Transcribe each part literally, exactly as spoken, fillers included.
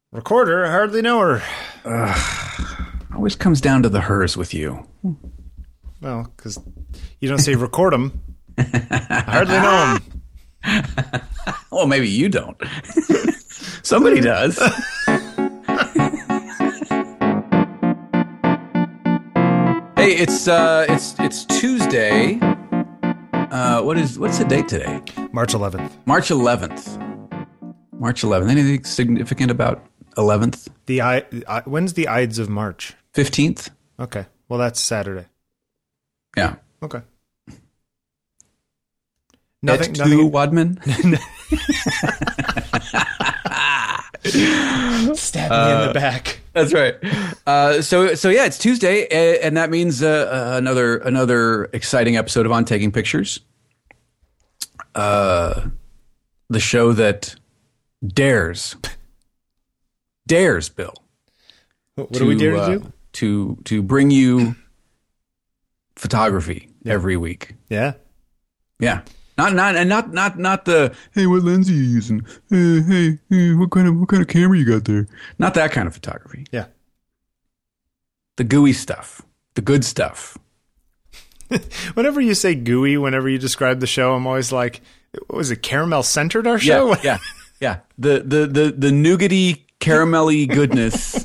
Recorder, I hardly know her. Ugh. Always comes down to the hers with you. Well, because you don't say record them. I hardly know them. Well, maybe you don't. Somebody does. Hey, it's uh, it's it's Tuesday. Uh, what is what's the date today? March eleventh. March eleventh. March eleventh. Anything significant about eleventh? The I, I when's the Ides of March? Fifteenth. Okay. Well, that's Saturday. Yeah. Okay. Nothing. Et nothing. tu, Wadman. Stab me Uh, in the back. That's right. Uh, so, so yeah, it's Tuesday, a- and that means uh, uh, another another exciting episode of On Taking Pictures. Uh, the show that dares, dares, Bill. What do we dare to uh, do? To to bring you photography Yeah. every week. Yeah. Yeah. Not not and not not not the hey, what lens are you using? Uh, hey, hey, what kind of what kind of camera you got there? Not that kind of photography. Yeah. The gooey stuff, the good stuff. Whenever you say gooey, whenever you describe the show, I'm always like, what was it, caramel centered our show? Yeah, yeah, yeah. The the the the nougaty caramelly goodness.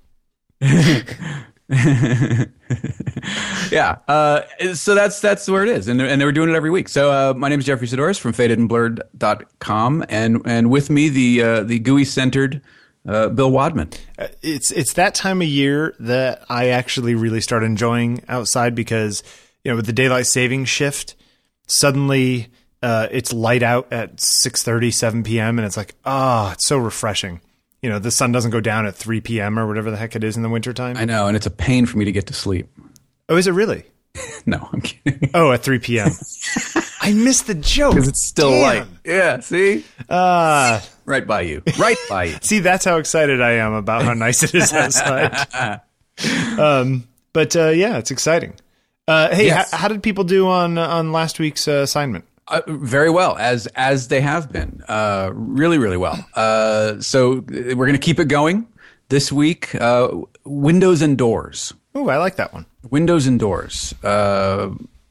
Yeah. Uh, so that's that's where it is, and and we're doing it every week. So uh, my name is Jeffrey Sidoris from faded and blurred dot com, and and with me the uh, the gooey centered uh, Bill Wadman. Uh, It's it's that time of year that I actually really start enjoying outside because, you know, with the daylight saving shift, suddenly uh, it's light out at six thirty, seven p.m. and it's like, ah, it's so refreshing. You know, the sun doesn't go down at three p.m. or whatever the heck it is in the wintertime. I know, and it's a pain for me to get to sleep. Oh, is it really? No, I'm kidding. Oh, at three p.m. I missed the joke. Because it's still Damn. light. Yeah, see? Ah, Right by you. Right by you. see, that's how excited I am about how nice it is outside. um, but uh, yeah, it's exciting. Uh, hey, Yes. h- how did people do on on last week's uh, assignment? Uh, very well, as as they have been. Uh, really, really well. Uh, so uh, we're going to keep it going this week. Uh, windows and doors. Oh, I like that one. Windows and doors. Uh,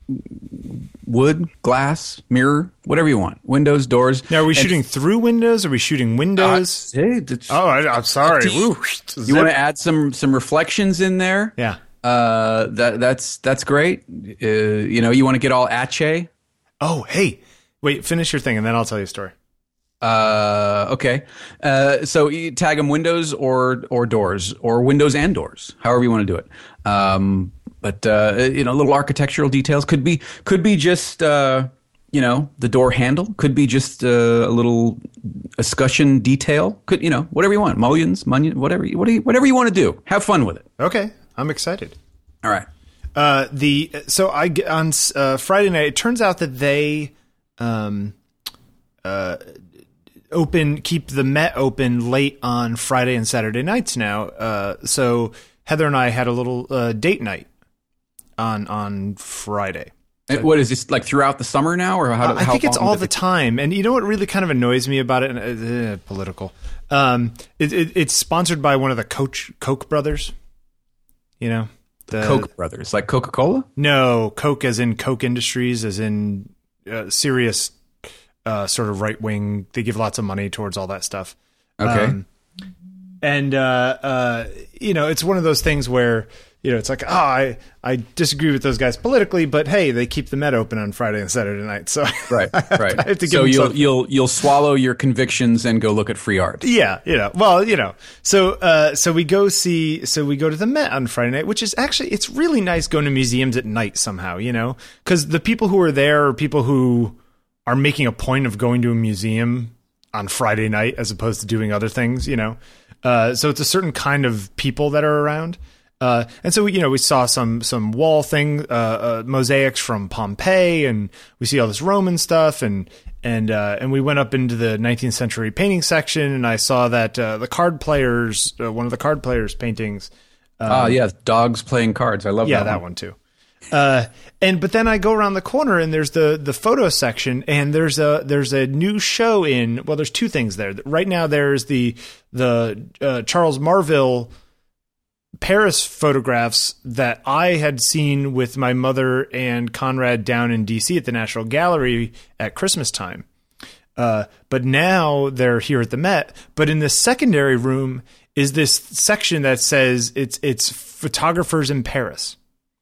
wood, glass, mirror, whatever you want. Windows, doors. Now, are we And- shooting through windows? Are we shooting windows? Hey, that's- oh, I, I'm sorry. Woo. you want to add some some reflections in there? Yeah. Uh, that that's that's great. Uh, you know, you want to get all ache. Oh, hey. Wait, finish your thing, and then I'll tell you a story. Uh, okay. Uh, so you tag them windows or or doors or windows and doors, however you want to do it. Um, but uh, you know, little architectural details could be could be just uh, you know, the door handle, could be just uh, a little escutcheon detail. Could, you know, whatever you want, mullions, munion, whatever you- whatever you, whatever you want to do. Have fun with it. Okay, I'm excited. All right. Uh, the so I g- on uh, Friday night. It turns out that they um, uh, open keep the Met open late on Friday and Saturday nights now. Uh, so Heather and I had a little uh, date night on on Friday. And what is this, like throughout the summer now, or how? Uh, I how think it's long all does the it- time. And you know what really kind of annoys me about it? Uh, political. Um, it, it, it's sponsored by one of the Coach Koch brothers. You know, the Koch brothers, like Coca-Cola. No, Coke as in Coke Industries, as in uh, serious uh, sort of right wing. They give lots of money towards all that stuff. Okay. Um, and uh, uh, you know, it's one of those things where, you know, it's like, oh, I I disagree with those guys politically, but hey, they keep the Met open on Friday and Saturday night, so Right, I have right. to- I have to give so them you'll something. you'll you'll swallow your convictions and go look at free art. Yeah, you know. Well, you know. So, uh, so we go see. So we go to the Met on Friday night, which is actually it's really nice going to museums at night somehow. You know, because the people who are there are people who are making a point of going to a museum on Friday night as opposed to doing other things. You know, uh, so it's a certain kind of people that are around. Uh, and so we, you know, we saw some some wall thing, uh, uh, mosaics from Pompeii, and we see all this Roman stuff, and and uh, and we went up into the nineteenth century painting section, and I saw that uh, the card players, uh, one of the card players' paintings. Ah, yeah, dogs playing cards. I love Yeah, that, that one. one too. Uh, and but then I go around the corner and there's the the photo section, and there's a there's a new show in. Well, there's two things there. Right now, there's the the uh, Charles Marville Paris photographs that I had seen with my mother and Conrad down in D C at the National Gallery at Christmas time. Uh, but now they're here at the Met. But in the secondary room is this section that says it's it's photographers in Paris.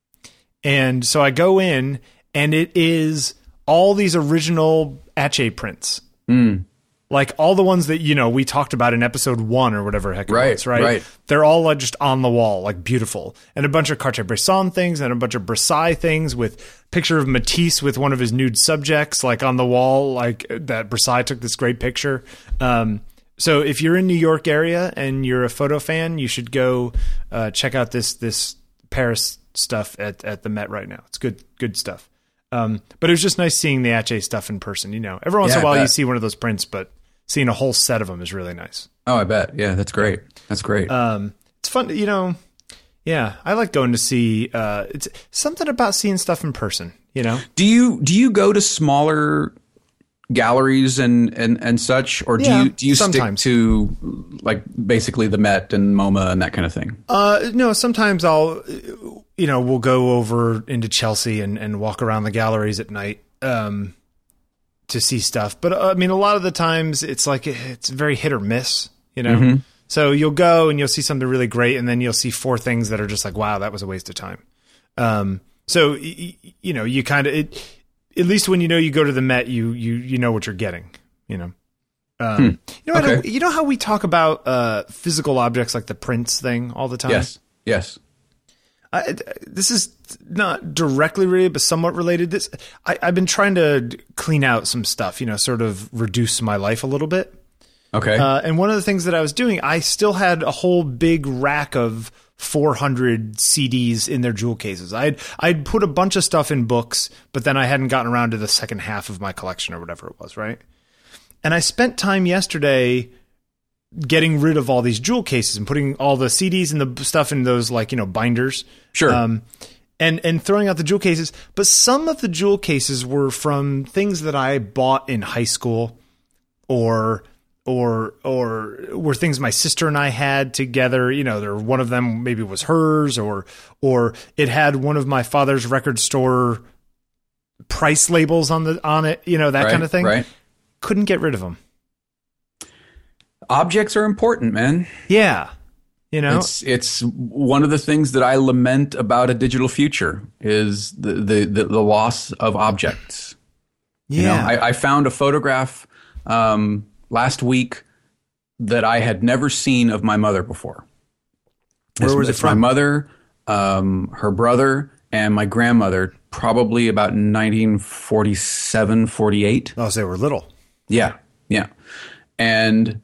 And so I go in, and it is all these original Atget prints. Mm. Like all the ones that, you know, we talked about in episode one or whatever heck it right, was, right? right? They're all like just on the wall, like beautiful. And a bunch of Cartier-Bresson things and a bunch of Brassai things with picture of Matisse with one of his nude subjects, like on the wall, like that Brassai took this great picture. Um, so if you're in New York area and you're a photo fan, you should go uh, check out this this Paris stuff at, at the Met right now. It's good, good stuff. Um, but it was just nice seeing the Atget stuff in person. You know, every once Yeah, in a while I you bet. see one of those prints, but seeing a whole set of them is really nice. Oh, I bet. Yeah, that's great. That's great. Um, it's fun, you know. Yeah, I like going to see. Uh, it's something about seeing stuff in person. You know. do you do you go to smaller galleries and, and, and such, or do Yeah, you do you sometimes. stick to like basically the Met and MoMA and that kind of thing? Uh, no, sometimes I'll, you know, we'll go over into Chelsea and, and walk around the galleries at night um, to see stuff. But uh, I mean, a lot of the times it's like it's very hit or miss. You know. Mm-hmm. So you'll go and you'll see something really great, and then you'll see four things that are just like, wow, that was a waste of time. Um, so, y- y- you know, you kind of, at least when you know you go to the Met, you you you know what you're getting, you know. Um, Hmm. You know, I Okay. don't- you know how we talk about uh, physical objects like the Prince thing all the time? Yes. Yes. I, this is not directly related, but somewhat related. This I, I've been trying to clean out some stuff, you know, sort of reduce my life a little bit. Okay. Uh, and one of the things that I was doing, I still had a whole big rack of four hundred C Ds in their jewel cases. I'd I'd put a bunch of stuff in books, but then I hadn't gotten around to the second half of my collection or whatever it was, right? And I spent time yesterday getting rid of all these jewel cases and putting all the C Ds and the stuff in those, like, you know, binders. Sure. Um, and and throwing out the jewel cases. But some of the jewel cases were from things that I bought in high school, or or or were things my sister and I had together. You know, there one of them maybe was hers, or or it had one of my father's record store price labels on the on it. You know, that Right, kind of thing. right. Couldn't get rid of them. Objects are important, man. Yeah. You know, It's it's one of the things that I lament about a digital future is the the, the, the loss of objects. You know, yeah. I, I found a photograph um, last week that I had never seen of my mother before. Where It's- was it it's my from? mother, um, her brother, and my grandmother, probably about nineteen forty-seven, forty-eight. Oh, so they were little. Yeah, yeah. And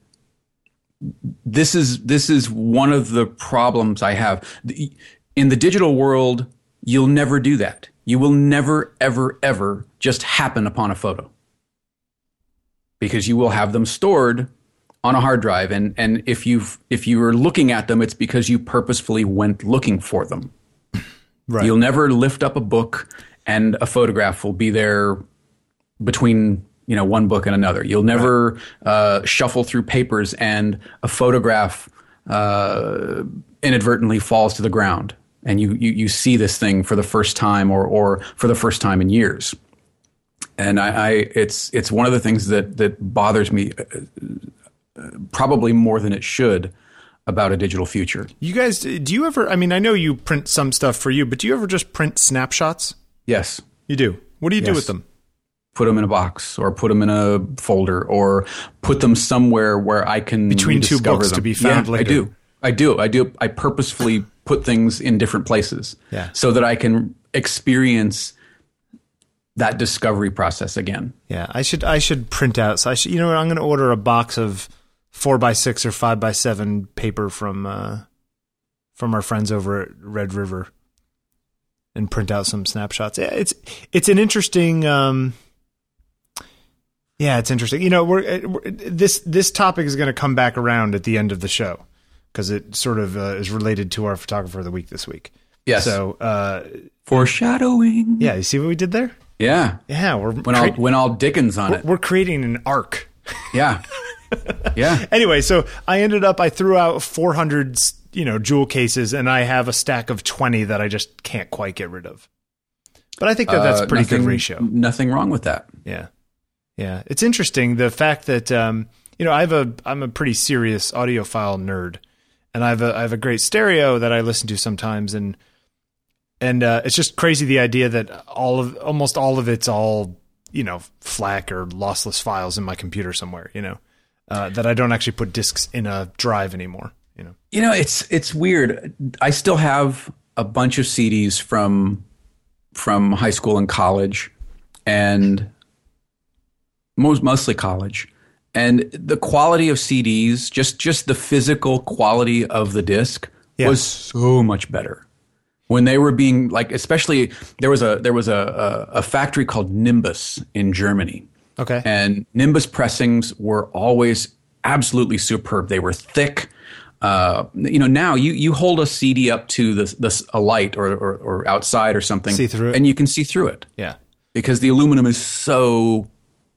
this is this is one of the problems I have. The- In the digital world, you'll never do that. You will never, ever, ever just happen upon a photo. Because you will have them stored on a hard drive. And, and if you've if you are looking at them, it's because you purposefully went looking for them. Right. You'll never lift up a book and a photograph will be there between, you know, one book and another. You'll never uh, shuffle through papers and a photograph uh, inadvertently falls to the ground and you, you you see this thing for the first time or or for the first time in years. And I, I it's it's one of the things that that bothers me uh, probably more than it should about a digital future. You guys, do you ever, I mean, I know you print some stuff for you, but do you ever just print snapshots? Yes. You do. What do you do Yes. with them? Put them in a box or put them in a folder or put them somewhere where I can Between two rediscover books them. to be found yeah, later. I do. I do. I do. I purposefully put things in different places Yeah. so that I can experience that discovery process again. Yeah, I should I should print out. So I should, you know what? I'm going to order a box of four by six or five by seven paper from uh, from our friends over at Red River, and print out some snapshots. Yeah, it's it's an interesting. Um, yeah, it's interesting. You know, we're, we're this this topic is going to come back around at the end of the show because it sort of uh, is related to our photographer of the week this week. Yes. So, uh, foreshadowing. yeah, you see what we did there? Yeah. Yeah, we're When all when all Dickens on we're, it. we're creating an arc. Yeah. Yeah. Anyway, so I ended up I threw out four hundred, you know, jewel cases, and I have a stack of twenty that I just can't quite get rid of. But I think that that's a Uh, pretty nothing, good ratio. Nothing wrong with that. Yeah. Yeah. It's interesting the fact that um, you know, I have a I'm a pretty serious audiophile nerd, and I have a I have a great stereo that I listen to sometimes, and and uh, it's just crazy the idea that all of almost all of it's all, you know, FLAC or lossless files in my computer somewhere, you know. Uh, that I don't actually put discs in a drive anymore, you know. You know, it's it's weird. I still have a bunch of C Ds from from high school and college, and most mostly college. And the quality of C Ds, just just the physical quality of the disc, Yeah. was so much better when they were being like. Especially there was a there was a a, a factory called Nimbus in Germany. Okay. And Nimbus pressings were always absolutely superb. They were thick. Uh, you know, now you, you hold a C D up to this, this a light or, or, or outside or something, See through it. and you can see through it. Yeah. Because the aluminum is so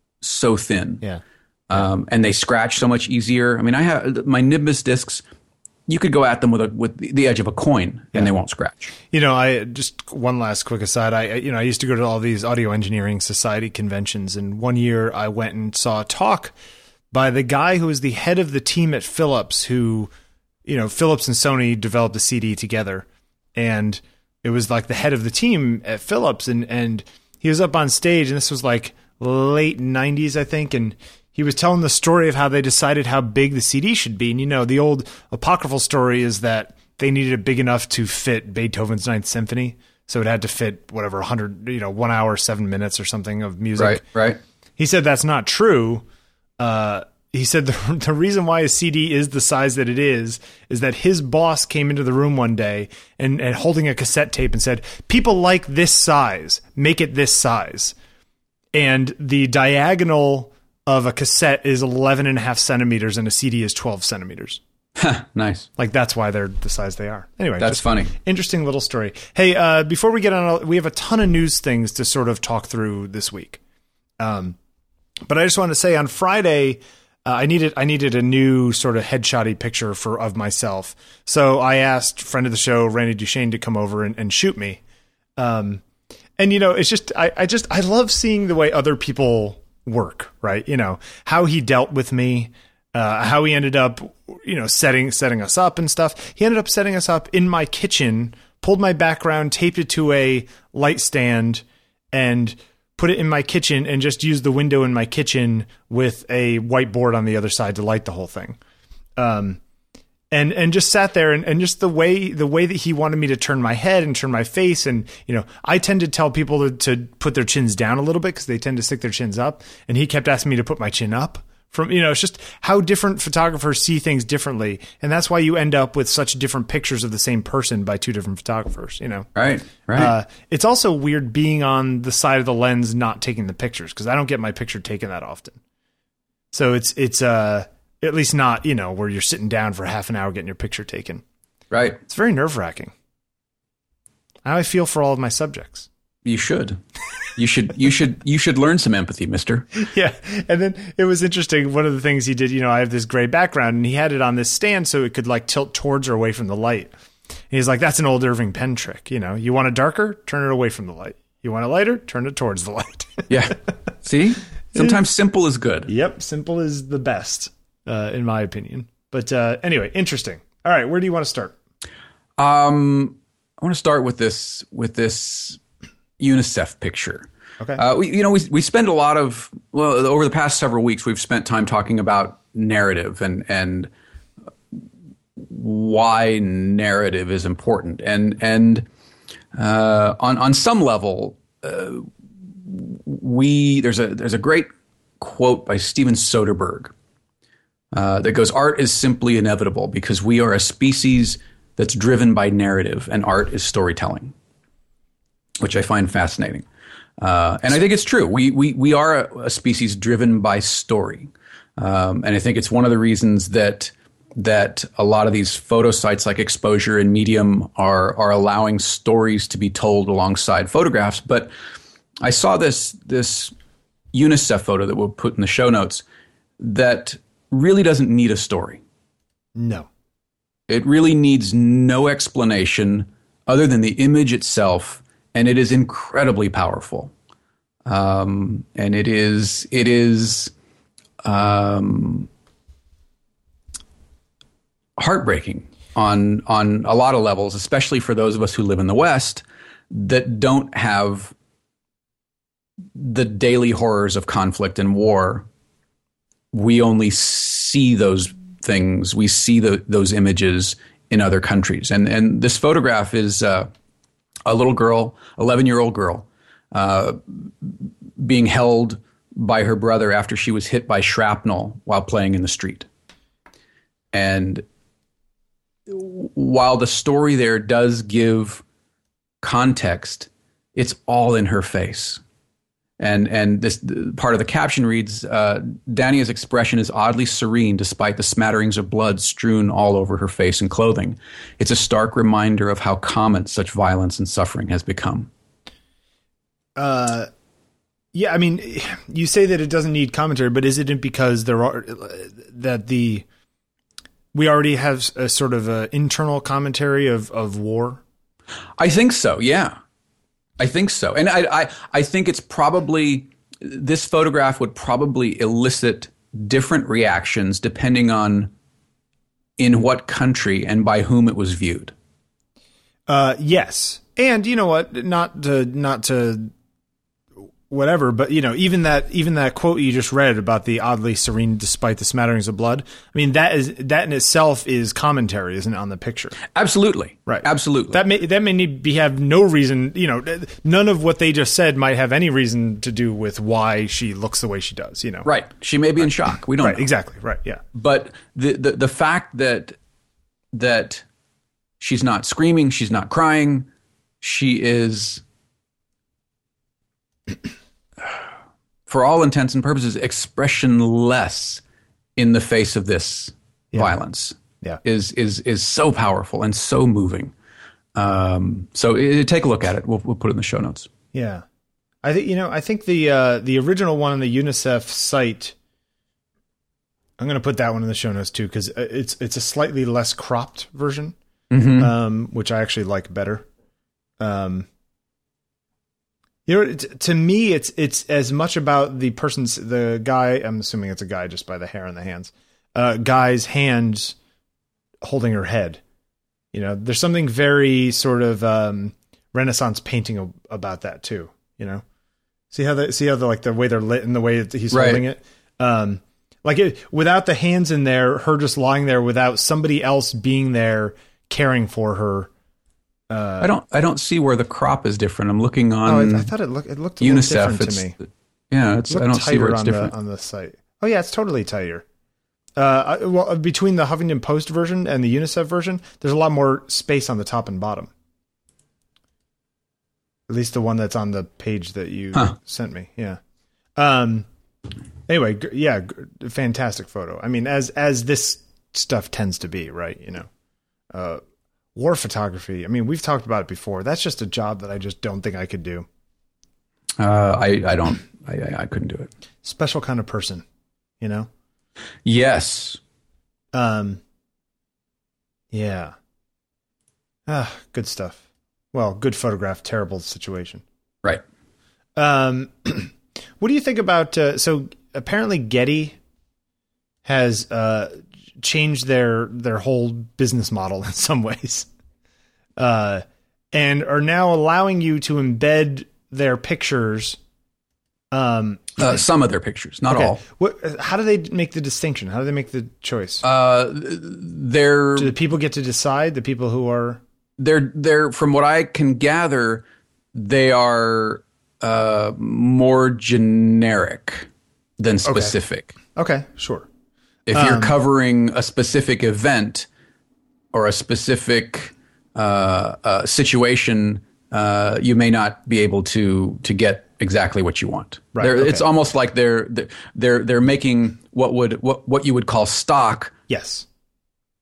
so thin. Yeah. Um, and they scratch so much easier. I mean, I have my Nimbus discs. You could go at them with a with the edge of a coin, and they won't scratch. You know, I just one last quick aside. I you know I used to go to all these Audio Engineering Society conventions, and one year I went and saw a talk by the guy who was the head of the team at Philips, who, you know, Philips and Sony developed the C D together, and it was like the head of the team at Philips, and and he was up on stage, and this was like late nineties, I think, and he was telling the story of how they decided how big the C D should be. And, you know, the old apocryphal story is that they needed it big enough to fit Beethoven's Ninth Symphony. So it had to fit whatever, one hundred, you know, one hour, seven minutes or something of music. Right, right. He said that's not true. Uh, he said the, the reason why a C D is the size that it is, is that his boss came into the room one day and, and holding a cassette tape and said, people like this size, make it this size. And the diagonal of a cassette is eleven and a half centimeters and a C D is twelve centimeters. Nice. Like that's why they're the size they are. Anyway, That's just funny. Interesting little story. Hey, uh, before we get on, we have a ton of news things to sort of talk through this week. Um, but I just want to say on Friday, uh, I needed I needed a new sort of headshotty picture for of myself. So I asked friend of the show Randy Duchesne to come over and, and shoot me. Um, and you know, it's just I, I just I love seeing the way other people work, right? You know, how he dealt with me, uh, how he ended up, you know, setting setting us up and stuff. He ended up setting us up in my kitchen, pulled my background, taped it to a light stand, and put it in my kitchen and just used the window in my kitchen with a whiteboard on the other side to light the whole thing. Um, and and just sat there and, and just the way the way that he wanted me to turn my head and turn my face. And, you know, I tend to tell people to, to put their chins down a little bit because they tend to stick their chins up. And he kept asking me to put my chin up. From, you know, it's just how different photographers see things differently. And that's why you end up with such different pictures of the same person by two different photographers, you know? Right, right. Uh, it's also weird being on the side of the lens, not taking the pictures, because I don't get my picture taken that often. So it's, it's, uh, at least not, you know, where you're sitting down for half an hour getting your picture taken. Right. It's very nerve wracking. How I feel for all of my subjects. You should. You should. You should. You should learn some empathy, Mister. Yeah, and then it was interesting. One of the things he did, you know, I have this gray background, and he had it on this stand so it could like tilt towards or away from the light. And he's like, "That's an old Irving Penn trick. You know, you want it darker, turn it away from the light. You want it lighter, turn it towards the light." Yeah. See, sometimes simple is good. Yep, simple is the best, uh, in my opinion. But uh, anyway, interesting. All right, where do you want to start? Um, I want to start with this with this UNICEF picture. Okay. Uh, we, you know, we we spend a lot of well over the past several weeks. We've spent time talking about narrative and and why narrative is important. And and uh, on on some level, uh, we there's a there's a great quote by Steven Soderbergh uh, that goes, "Art is simply inevitable because we are a species that's driven by narrative, and art is storytelling," which I find fascinating. Uh, and I think it's true. We we we are a, a species driven by story, um, and I think it's one of the reasons that that a lot of these photo sites like Exposure and Medium are are allowing stories to be told alongside photographs. But I saw this this UNICEF photo that we'll put in the show notes that really doesn't need a story. No. It really needs no explanation other than the image itself, and it is incredibly powerful. Um, and it is it is um, heartbreaking on on a lot of levels, especially for those of us who live in the West that don't have the daily horrors of conflict and war. We only see those things. We see the, those images in other countries. And and this photograph is uh, a little girl, eleven-year-old girl, uh, being held by her brother after she was hit by shrapnel while playing in the street. And while the story there does give context, it's all in her face. And and this part of the caption reads, uh, Dania's expression is oddly serene despite the smatterings of blood strewn all over her face and clothing. It's a stark reminder of how common such violence and suffering has become. Uh, yeah, I mean, you say that it doesn't need commentary, but is it because there are that the we already have a sort of a internal commentary of, of war? I think so, yeah. I think so. And I, I, I think it's probably, this photograph would probably elicit different reactions depending on in what country and by whom it was viewed. Uh, yes. And you know what, not to, not to whatever, but you know, even that, even that quote you just read about the oddly serene despite the smatterings of blood. I mean, that is, that in itself is commentary, isn't it, on the picture? Absolutely. Right. Absolutely. That may, that may need be, have no reason, you know, none of what they just said might have any reason to do with why she looks the way she does, you know? Right. She may be right. in shock. We don't right, know. Exactly. Right. Yeah. But the, the, the fact that, that she's not screaming, she's not crying, she is, for all intents and purposes, expressionless in the face of this yeah. violence. Yeah, is is is so powerful and so moving. Um, so it, take a look at it. We'll we'll put it in the show notes. Yeah, I think you know. I think the uh, the original one on the UNICEF site. I'm going to put that one in the show notes too because it's it's a slightly less cropped version, mm-hmm. um, which I actually like better. Um, You know, to me, it's it's as much about the person's, the guy, I'm assuming it's a guy just by the hair on the hands, uh, guy's hands holding her head. You know, there's something very sort of um, Renaissance painting about that too. You know, see how the see how the like the way they're lit and the way that he's right. holding it. Um, like it, without the hands in there, her just lying there without somebody else being there caring for her. Uh, I don't. I don't see where the crop is different. I'm looking on. Oh, I, I thought it looked. It looked a UNICEF, little different to me. Yeah, it's. It I don't see where it's on different the, on the site. Oh yeah, it's totally tighter. Uh, well, between the Huffington Post version and the UNICEF version, there's a lot more space on the top and bottom. At least the one that's on the page that you huh. sent me. Yeah. Um. Anyway, g- yeah, g- fantastic photo. I mean, as as this stuff tends to be, right? You know. Uh. War photography. I mean, we've talked about it before. That's just a job that I just don't think I could do. Uh, I, I don't, I, I couldn't do it. Special kind of person, you know? Yes. Um, yeah. Ah, good stuff. Well, good photograph, terrible situation. Right. Um, what do you think about, uh, so apparently Getty has, uh, changed their their whole business model in some ways, uh, and are now allowing you to embed their pictures. Um, uh, some of their pictures, not okay. all. What? How do they make the distinction? How do they make the choice? Uh, they're do the people get to decide? The people who are they're they're from what I can gather, they are uh, more generic than specific. Okay, okay sure. If you're um, covering a specific event or a specific uh, uh, situation, uh, you may not be able to to get exactly what you want. Right. Okay. It's almost like they're they're they're making what would what what you would call stock. Yes.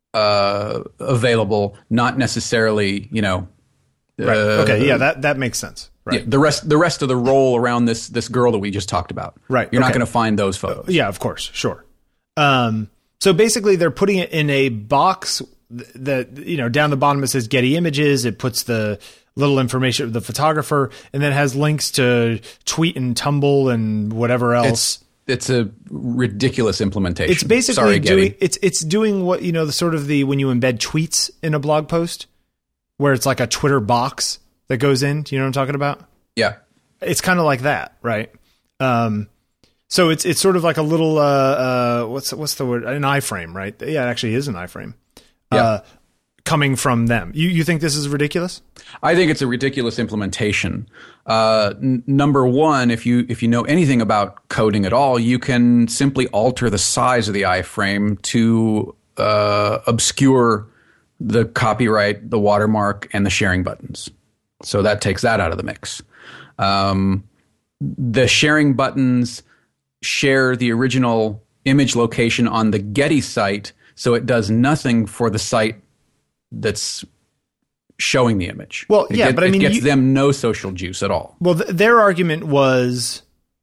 uh, available, not necessarily, you know. Right. Uh, Okay. Yeah, that that makes sense. Right. Yeah, the rest the rest of the roll around this this girl that we just talked about. Right. You're okay. not going to find those photos. Yeah, of course. Sure. Um, so basically, they're putting it in a box that, you know, down the bottom it says Getty Images. It puts the little information of the photographer, and then has links to Tweet and Tumble and whatever else. It's, it's a ridiculous implementation. It's basically Sorry, doing Getty. it's it's doing what, you know, the sort of the when you embed tweets in a blog post, where it's like a Twitter box that goes in. Do you know what I'm talking about? Yeah. It's kind of like that, right? Um, so it's it's sort of like a little uh, uh, what's what's the word? An iframe, right? Yeah, it actually is an iframe. Yeah. Uh, coming from them. You you think this is ridiculous? I think it's a ridiculous implementation. Uh, n- number one, if you if you know anything about coding at all, you can simply alter the size of the iframe to uh, obscure the copyright, the watermark, and the sharing buttons. So that takes that out of the mix. Um, the sharing buttons share the original image location on the Getty site, so it does nothing for the site that's showing the image. Well, It yeah, get- but I mean, it gets you- them no social juice at all. Well, th- their argument was,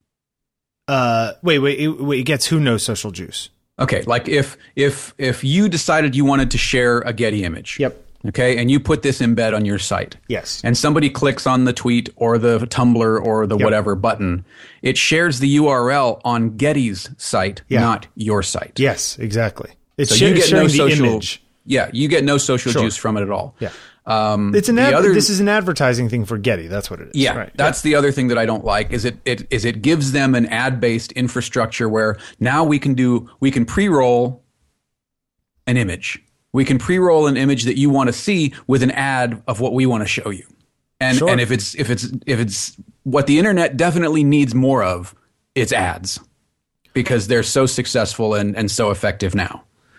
uh, wait, wait, it, wait, it gets who knows social juice. Okay, like if if if you decided you wanted to share a Getty image, Yep. okay, and you put this embed on your site, Yes. and somebody clicks on the tweet or the Tumblr or the Yep. whatever button, it shares the U R L on Getty's site, Yeah. not your site. Yes, exactly. It's So sh- you get sharing no the social. image. Yeah, you get no social Sure. juice from it at all. Yeah. Um, It's an the ad- other, this is an advertising thing for Getty. That's what it is. yeah, right. that's the other thing that I don't like is it, it is it gives them an ad based infrastructure where now we can do we can pre roll an image. We can pre roll an image that you want to see with an ad of what we want to show you. And Sure. and if it's if it's if it's what the internet definitely needs more of, it's ads because they're so successful and, and so effective now.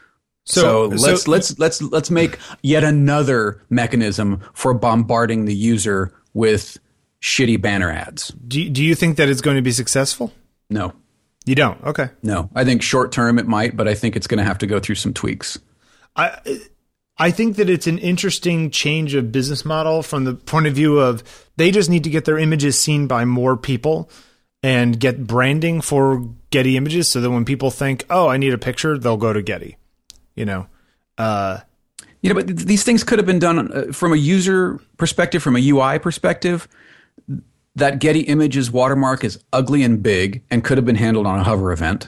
So, So- let's so- let's let's let's make yet another mechanism for bombarding the user with shitty banner ads. Do you, do you think that it's going to be successful? No, You don't. Okay. no. I think short term it might, but I think it's going to have to go through some tweaks. I I think that it's an interesting change of business model from the point of view of they just need to get their images seen by more people and get branding for Getty Images so that when people think, "Oh, I need a picture," they'll go to Getty. You know. Uh You know, but th- these things could have been done uh, from a user perspective, from a U I perspective. That Getty Images watermark is ugly and big and could have been handled on a hover event.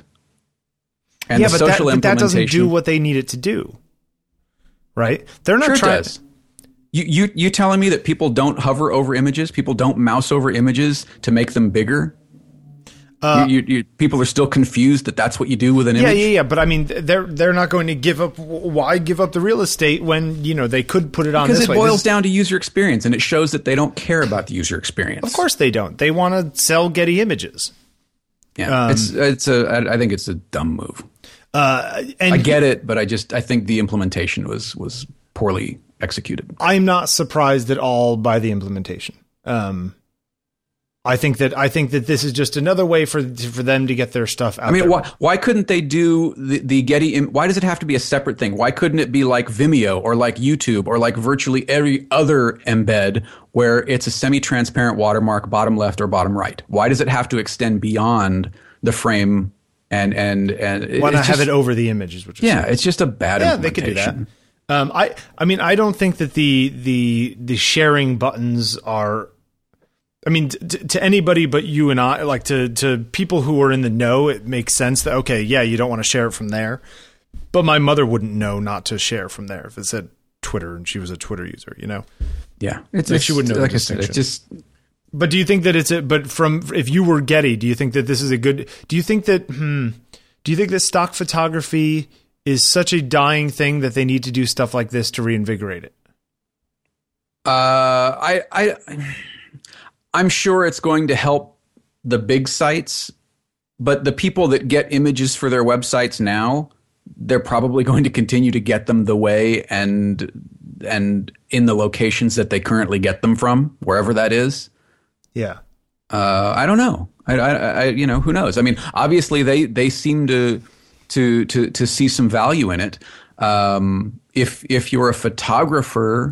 And yeah, the but that, social but that doesn't implementation do what they need it to do. Right? They're not sure it trying does. You, you you telling me that people don't hover over images, people don't mouse over images to make them bigger? Uh, you, you, you, people are still confused that that's what you do with an Yeah, image. yeah, yeah. But I mean, they're they're not going to give up. Why give up the real estate when you know they could put it on Because this it way? boils This- down to user experience, and it shows that they don't care about the user experience. Of course they don't. They want to sell Getty Images. yeah. um, it's it's a. I, I think it's a dumb move. Uh, and I get it, but I just I think the implementation was was poorly executed. I'm not surprised at all by the implementation. Um, I think that I think that this is just another way for for them to get their stuff out. I mean, there. why why couldn't they do the, the Getty? Im- Why does it have to be a separate thing? Why couldn't it be like Vimeo or like YouTube or like virtually every other embed where it's a semi-transparent watermark, bottom left or bottom right? Why does it have to extend beyond the frame and and and Why not it's have just- it over the images? Which is Yeah, it's just a bad yeah, they could do that. implementation. Um, I I mean, I don't think that the the the sharing buttons are. I mean, t- to anybody but you and I, like to to people who are in the know, it makes sense that okay, yeah, you don't want to share it from there. But my mother wouldn't know not to share from there if it said Twitter and she was a Twitter user, you know. Yeah, it's, If she would know the like I said, distinction. it's just But do you think that it's a? But from if you were Getty, do you think that this is a good? Do you think that? Hmm, do you think that stock photography is such a dying thing that they need to do stuff like this to reinvigorate it? Uh, I, I, I'm sure it's going to help the big sites, but the people that get images for their websites now, they're probably going to continue to get them the way and and in the locations that they currently get them from, wherever that is. Yeah. Uh, I don't know. I, I, I, you know, who knows? I mean, obviously they they seem to to to to see some value in it. Um, if if you're a photographer,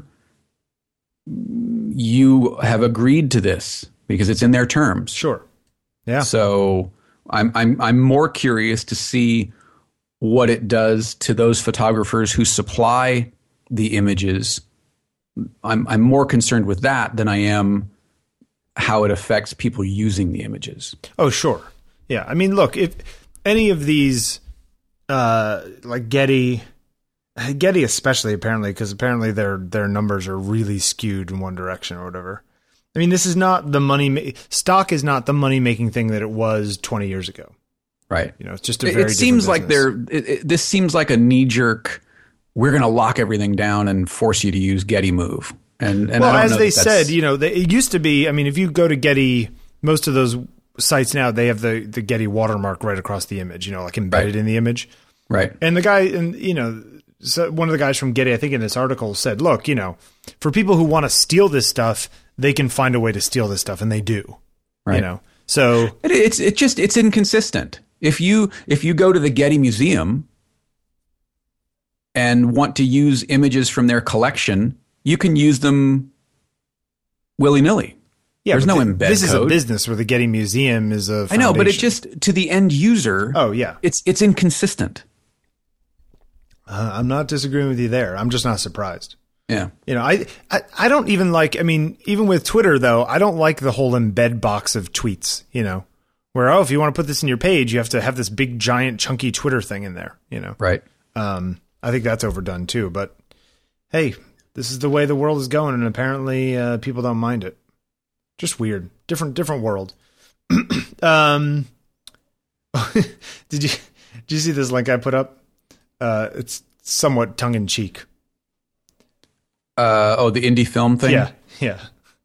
you have agreed to this because it's in their terms. Sure. Yeah. So I'm I'm I'm more curious to see what it does to those photographers who supply the images. I'm I'm more concerned with that than I am how it affects people using the images. Oh, sure. Yeah. I mean, look, if any of these, uh, like Getty, Getty especially, apparently, because apparently their their numbers are really skewed in one direction or whatever. I mean, this is not the money. Ma- stock is not the money making thing that it was twenty years ago. Right. You know, it's just a very. It seems different like they're. It, it, this seems like a knee jerk. We're going to lock everything down and force you to use Getty move. And, and well, I don't as know they that that's- said, you know, they, it used to be. I mean, if you go to Getty, most of those sites now they have the the Getty watermark right across the image. You know, like embedded Right. in the image. Right. And the guy, and you know, so one of the guys from Getty, I think in this article said, look, you know, for people who want to steal this stuff, they can find a way to steal this stuff, and they do. Right. You know, so It, it's it just it's inconsistent. If you if you go to the Getty Museum and want to use images from their collection, you can use them willy nilly. yeah, There's but no th- embed This is a code. business where the Getty Museum is a. I know, but it foundation. just to the end user. Oh yeah, it's it's inconsistent. uh, I'm not disagreeing with you there. I'm just not surprised. Yeah. You know, I, I I don't even like. I mean, even with Twitter though, I don't like the whole embed box of tweets. You know, where oh, if you want to put this in your page, you have to have this big giant chunky Twitter thing in there. You know, Right. Um, I think that's overdone too. But hey, this is the way the world is going, and apparently uh, people don't mind it. Just weird, different different world. um, did you did you see this link I put up? Uh, it's somewhat tongue in cheek. Uh, oh, the indie film thing. Yeah, yeah.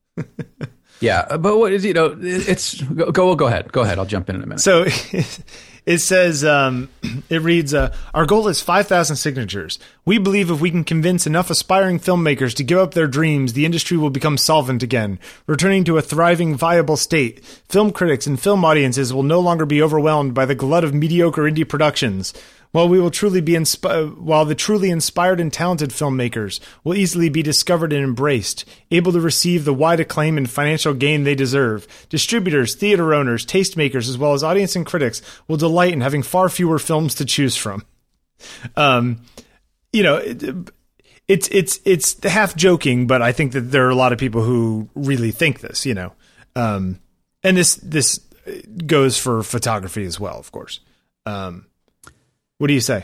Yeah, but what is you know? It's go go go ahead. Go ahead. I'll jump in in a minute. So it says, um, it reads, uh, our goal is five thousand signatures. We believe if we can convince enough aspiring filmmakers to give up their dreams, the industry will become solvent again, returning to a thriving, viable state. Film critics and film audiences will no longer be overwhelmed by the glut of mediocre indie productions. While we will truly be inspi- while the truly inspired and talented filmmakers will easily be discovered and embraced, able to receive the wide acclaim and financial gain they deserve, distributors, theater owners, tastemakers, as well as audience and critics will delight in having far fewer films to choose from. Um, you know, it, it's it's it's half joking, but I think that there are a lot of people who really think this. You know, um, and this this goes for photography as well, of course. Um, What do you say?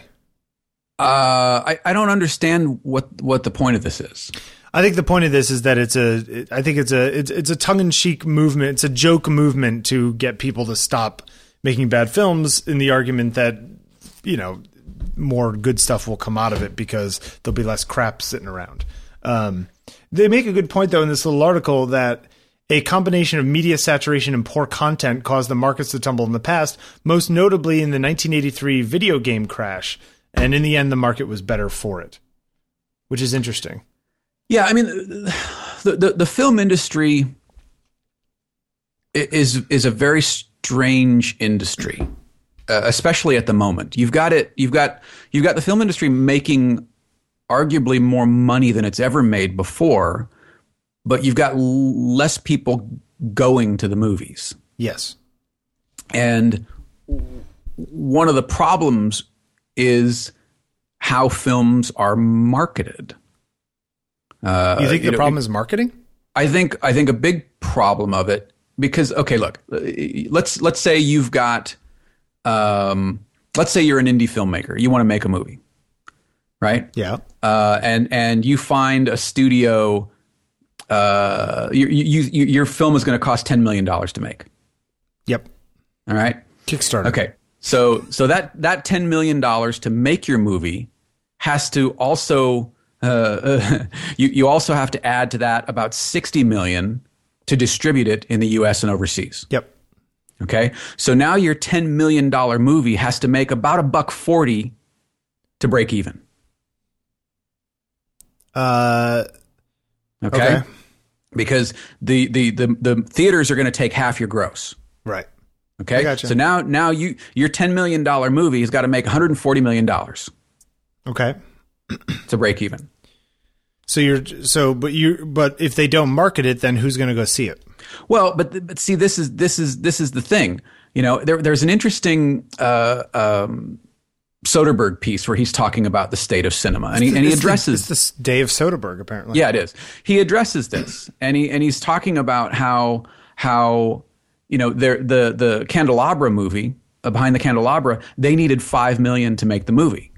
Uh, I, I don't understand what, what the point of this is. I think the point of this is that it's a. I think it's a. It's it's a tongue in cheek movement. It's a joke movement to get people to stop making bad films. In the argument that, you know, more good stuff will come out of it because there'll be less crap sitting around. Um, they make a good point though in this little article that a combination of media saturation and poor content caused the markets to tumble in the past, most notably in the nineteen eighty-three video game crash. And in the end, the market was better for it, which is interesting. Yeah, I mean, the the, the film industry is is a very strange industry, uh, especially at the moment. You've got it. You've got you've got the film industry making arguably more money than it's ever made before, but you've got l- less people going to the movies. Yes. And one of the problems is how films are marketed. Uh, You think you the know, problem is marketing? I think I think a big problem of it because okay, look, let's let's say you've got, um, let's say you're an indie filmmaker, you want to make a movie, right? Yeah. Uh, and and you find a studio. Uh, you, you, you, your film is going to cost ten million dollars to make. Yep. All right. Kickstarter. Okay. So so that that ten million dollars to make your movie has to also uh, uh, you you also have to add to that about sixty million dollars to distribute it in the U S and overseas. Yep. Okay. So now your ten million dollars movie has to make about a buck forty to break even. Uh, Okay. okay. Because the, the, the, the theaters are going to take half your gross. Right. Okay. I gotcha. So now, now you, your ten million dollars movie has got to make one hundred forty million dollars. Okay. to break even. So you're so, but you, but if they don't market it, then who's going to go see it? Well, but but see, this is this is this is the thing. You know, there, there's an interesting uh, um, Soderbergh piece where he's talking about the state of cinema, and he and he addresses it's this Dave Soderbergh apparently. Yeah, it is. He addresses this, and he and he's talking about how how you know there the the Candelabra movie, uh, Behind the Candelabra, they needed five million to make the movie.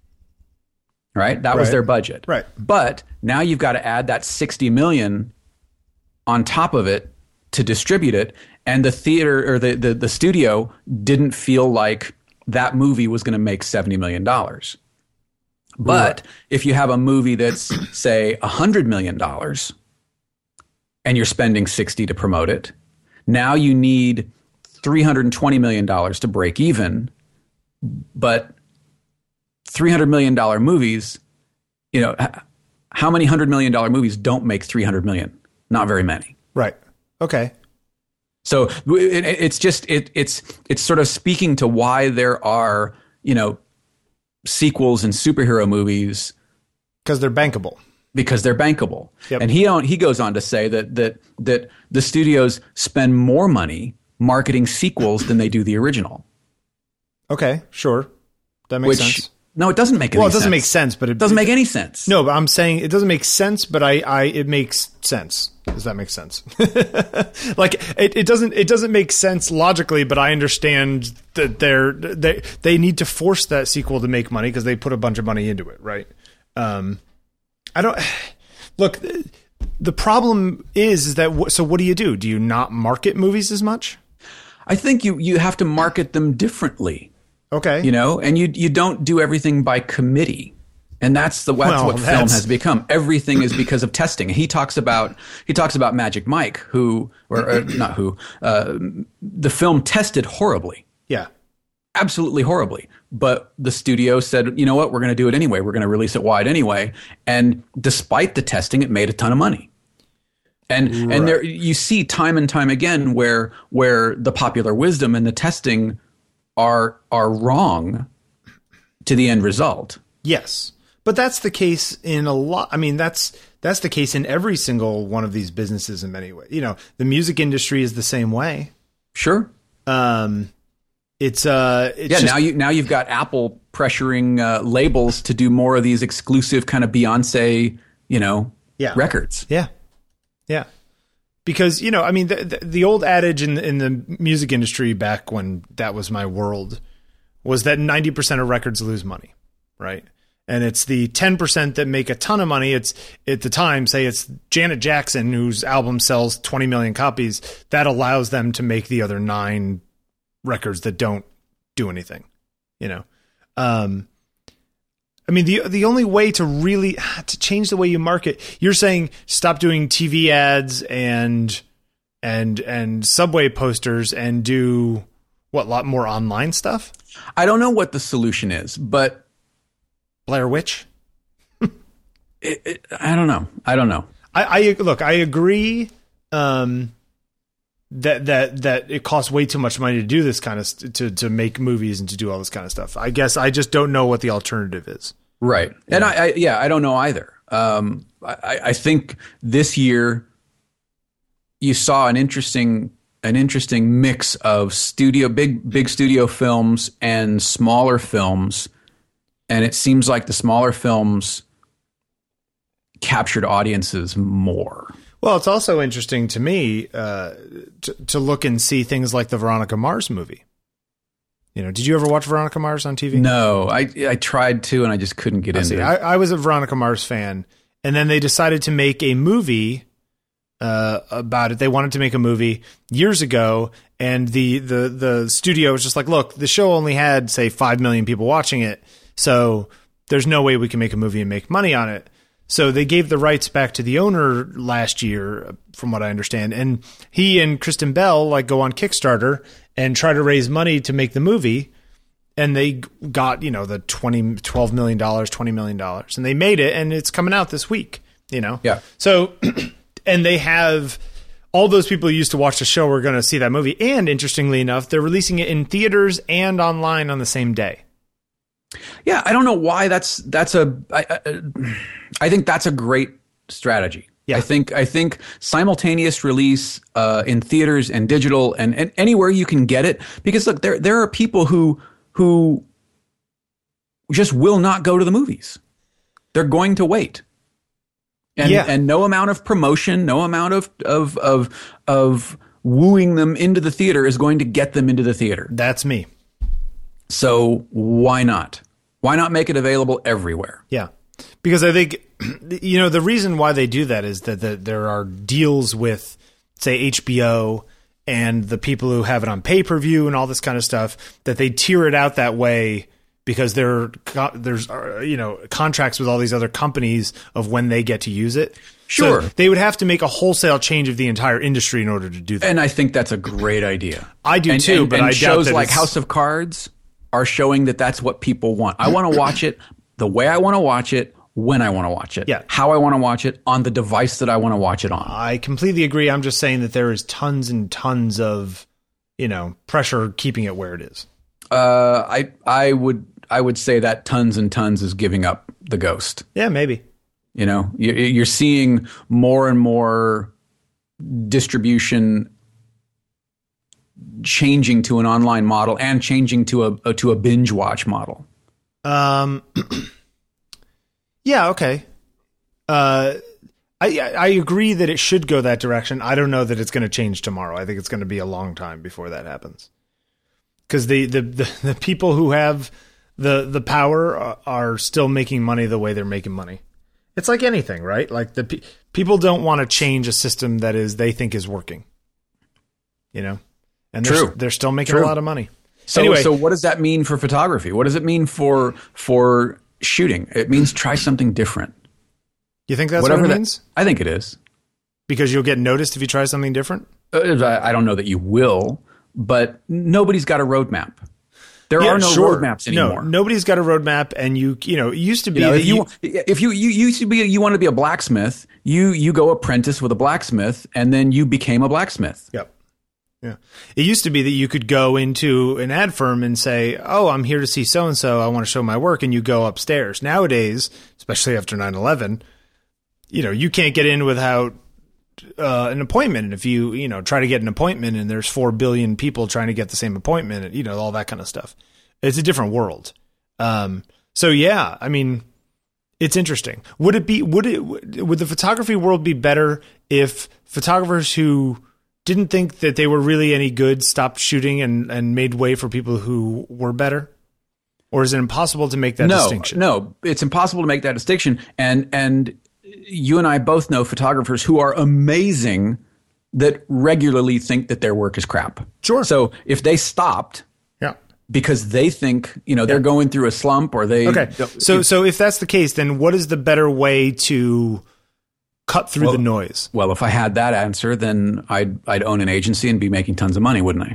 Right, that was Right. their budget. Right. But now you've got to add that sixty million on top of it to distribute it, and the theater or the the, the studio didn't feel like that movie was going to make seventy million dollars. But Right. if you have a movie that's say one hundred million dollars and you're spending sixty to promote it, now you need three hundred twenty million dollars to break even. But three hundred million dollars movies, you know, h- how many one hundred million dollars movies don't make three hundred million dollars? Not very many. Right. Okay. So it, it's just it, it's it's sort of speaking to why there are, you know, sequels and superhero movies, Because they're bankable. because they're bankable. Yep. And he on, he goes on to say that that that the studios spend more money marketing sequels than they do the original. Okay. Sure. That makes Which sense. no, it doesn't make any Well, it sense. doesn't make sense, but it doesn't make any sense. No, but I'm saying it doesn't make sense, but I, I it makes sense. Does that make sense? Like it, it doesn't it doesn't make sense logically, but I understand that they're they they need to force that sequel to make money because they put a bunch of money into it, right? Um, I don't look. The problem is, is that so what do you do? Do you not market movies as much? I think you you have to market them differently. Okay, You know, and you you don't do everything by committee. And that's the that's Well, what film that's- has become. Everything is because of testing. He talks about he talks about Magic Mike, who or, or not who, uh, the film tested horribly, yeah, absolutely horribly. But the studio said, you know what, we're going to do it anyway. We're going to release it wide anyway. And despite the testing, it made a ton of money. And Right. and there you see time and time again where where the popular wisdom and the testing are are wrong to the end result. yes. But that's the case in a lot. I mean, that's that's the case in every single one of these businesses in many ways. You know, the music industry is the same way. Sure. Um, it's uh, it's Yeah, just, now you now you've got Apple pressuring uh, labels to do more of these exclusive kind of Beyonce, you know, Yeah. records. yeah, yeah. Because you know, I mean, the, the, the old adage in in the music industry back when that was my world was that ninety percent of records lose money, right? And it's the ten percent that make a ton of money. It's at the time, say it's Janet Jackson, whose album sells twenty million copies. That allows them to make the other nine records that don't do anything, you know? Um, I mean, the, the only way to really to change the way you market, you're saying stop doing T V ads and, and, and subway posters and do what, a lot more online stuff? I don't know what the solution is, but Blair Witch? it, it, I don't know. I don't know. I, I look. I agree um, that that that it costs way too much money to do this kind of st- to to make movies and to do all this kind of stuff. I guess I just don't know what the alternative is. Right. And I, I yeah, I don't know either. Um, I, I think this year you saw an interesting an interesting mix of studio big big studio films and smaller films, and it seems like the smaller films captured audiences more. Well, it's also interesting to me uh, to to look and see things like the Veronica Mars movie. You know, did you ever watch Veronica Mars on T V? No, I I tried to, and I just couldn't get I into see. it. I, I was a Veronica Mars fan, and then they decided to make a movie uh, about it. They wanted to make a movie years ago, and the the the studio was just like, "Look, the show only had say five million people watching it, so there's no way we can make a movie and make money on it." So they gave the rights back to the owner last year, from what I understand, and he and Kristen Bell like go on Kickstarter and try to raise money to make the movie. And they got, you know, the twenty, twelve million dollars, twenty million dollars, and they made it, and it's coming out this week, you know? Yeah. So, and they have all those people who used to watch the show are going to see that movie. And interestingly enough, they're releasing it in theaters and online on the same day. Yeah, I don't know why that's that's a. I, I, I think that's a great strategy. Yeah. I think I think simultaneous release uh, in theaters and digital and, and anywhere you can get it, because look, there there are people who who just will not go to the movies. They're going to wait. And yeah. and no amount of promotion, no amount of of of of wooing them into the theater is going to get them into the theater. That's me. So why not? Why not make it available everywhere? Yeah. Because I think, you know, the reason why they do that is that the, there are deals with, say, H B O and the people who have it on pay-per-view and all this kind of stuff, that they tier it out that way because there there's, you know, contracts with all these other companies of when they get to use it. Sure. So they would have to make a wholesale change of the entire industry in order to do that. And I think that's a great idea. I do and, too, and, but and I shows doubt that like it's... House of Cards are showing that that's what people want. I want to watch it the way I want to watch it, when I want to watch it, yeah. how I want to watch it, on the device that I want to watch it on. I completely agree. I'm just saying that there is tons and tons of, you know, pressure keeping it where it is. Uh, I I would I would say that tons and tons is giving up the ghost. Yeah, maybe. You know, you're seeing more and more distribution changing to an online model and changing to a to a binge watch model. Um. Yeah, okay. Uh, I I agree that it should go that direction. I don't know that it's going to change tomorrow. I think it's going to be a long time before that happens. Because the, the, the, the people who have the the power are, are still making money the way they're making money. It's like anything, right? Like the pe- people don't want to change a system that is they think is working. You know, and they're, True. they're still making True. a lot of money. So anyway, so what does that mean for photography? What does it mean for for shooting? It means try something different. You think that's Whatever what it that, means? I think it is. Because you'll get noticed if you try something different? Uh, I don't know that you will, but nobody's got a roadmap. There Yeah, are no sure. roadmaps anymore. No, nobody's got a roadmap, and you, you know, it used to be You know, that if you, if you, you used to be, you want to be a blacksmith, you, you go apprentice with a blacksmith, and then you became a blacksmith. Yep. Yeah. It used to be that you could go into an ad firm and say, oh, I'm here to see so-and-so. I want to show my work. And you go upstairs. Nowadays, especially after nine eleven, you know, you can't get in without uh, an appointment. And if you, you know, try to get an appointment and there's four billion people trying to get the same appointment, and, you know, all that kind of stuff. It's a different world. Um, so, yeah, I mean, it's interesting. Would it be, would it, would the photography world be better if photographers who didn't think that they were really any good stopped shooting and, and made way for people who were better? Or is it impossible to make that no, distinction? No, it's impossible to make that distinction. And and you and I both know photographers who are amazing that regularly think that their work is crap. Sure. So if they stopped Yeah. because they think, you know, they're Yeah. going through a slump or they... Okay. So so if that's the case, then what is the better way to cut through Well- the noise? Well, if I had that answer, then I'd I'd own an agency and be making tons of money, wouldn't I?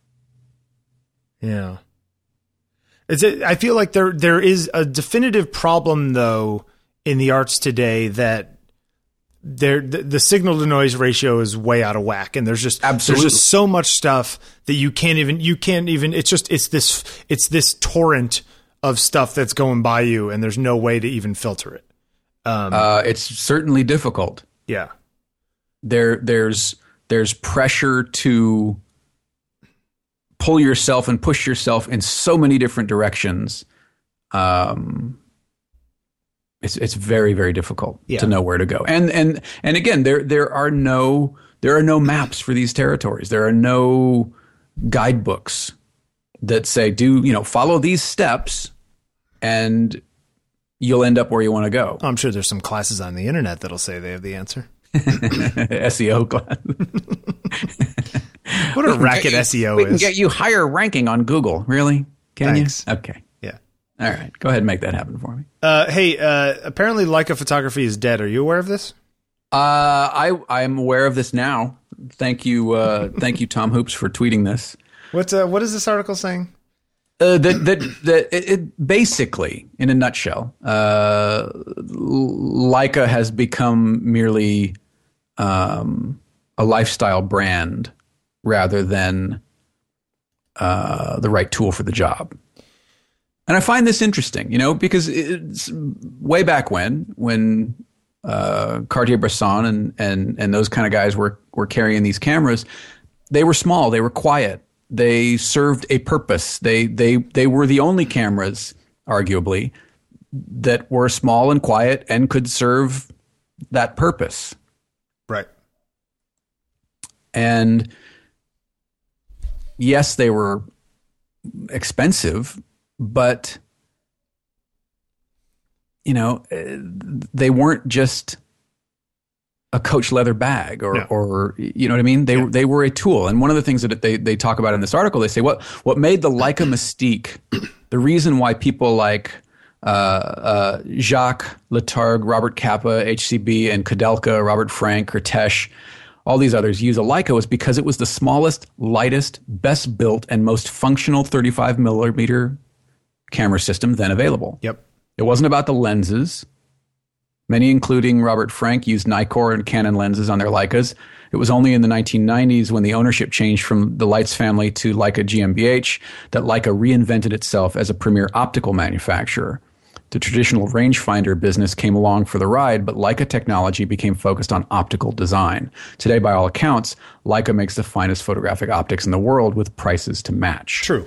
Yeah. It's a, I feel like there there is a definitive problem, though, in the arts today that there the, the signal to noise ratio is way out of whack, and there's just Absolutely. there's just so much stuff that you can't even you can't even it's just it's this it's this torrent of stuff that's going by you, and there's no way to even filter it. Um, Uh, it's certainly difficult. yeah. There there's there's pressure to pull yourself and push yourself in so many different directions. Um, it's it's very very difficult Yeah. to know where to go. And and and again, there there are no there are no maps for these territories. There are no guidebooks that say do you know follow these steps and you'll end up where you want to go. I'm sure there's some classes on the internet that'll say they have the answer. S E O class. What a racket you, S E O we is. can get you higher ranking on Google. Really? Can Thanks. you? Okay. Yeah. All right. Go ahead and make that happen for me. Uh, hey, uh, apparently Leica Photography is dead. Are you aware of this? Uh, I I'm aware of this now. Thank you, uh, thank you, Tom Hoops, for tweeting this. What's uh, what is this article saying? Uh, that that that it, it basically, in a nutshell, uh, Leica has become merely um, a lifestyle brand rather than uh, the right tool for the job. And I find this interesting, you know, because it's way back when, when uh, Cartier-Bresson and, and, and those kind of guys were, were carrying these cameras, they were small, they were quiet, they served a purpose. They, they, they were the only cameras, arguably, that were small and quiet and could serve that purpose. Right. And yes, they were expensive, but, you know, they weren't just a Coach leather bag or, no. or you know what I mean? They, yeah. they were a tool. And one of the things that they, they talk about in this article, they say what, what made the Leica mystique, the reason why people like uh, uh, Jacques, Letargue, Robert Capa, H C B, and Koudelka, Robert Frank, Kertész, all these others use a Leica was because it was the smallest, lightest, best built, and most functional thirty-five millimeter camera system then available. Yep. It wasn't about the lenses. Many, including Robert Frank, used Nikkor and Canon lenses on their Leicas. It was only in the nineteen nineties when the ownership changed from the Leitz family to Leica G M B H that Leica reinvented itself as a premier optical manufacturer. The traditional rangefinder business came along for the ride, but Leica technology became focused on optical design. Today, by all accounts, Leica makes the finest photographic optics in the world with prices to match. True.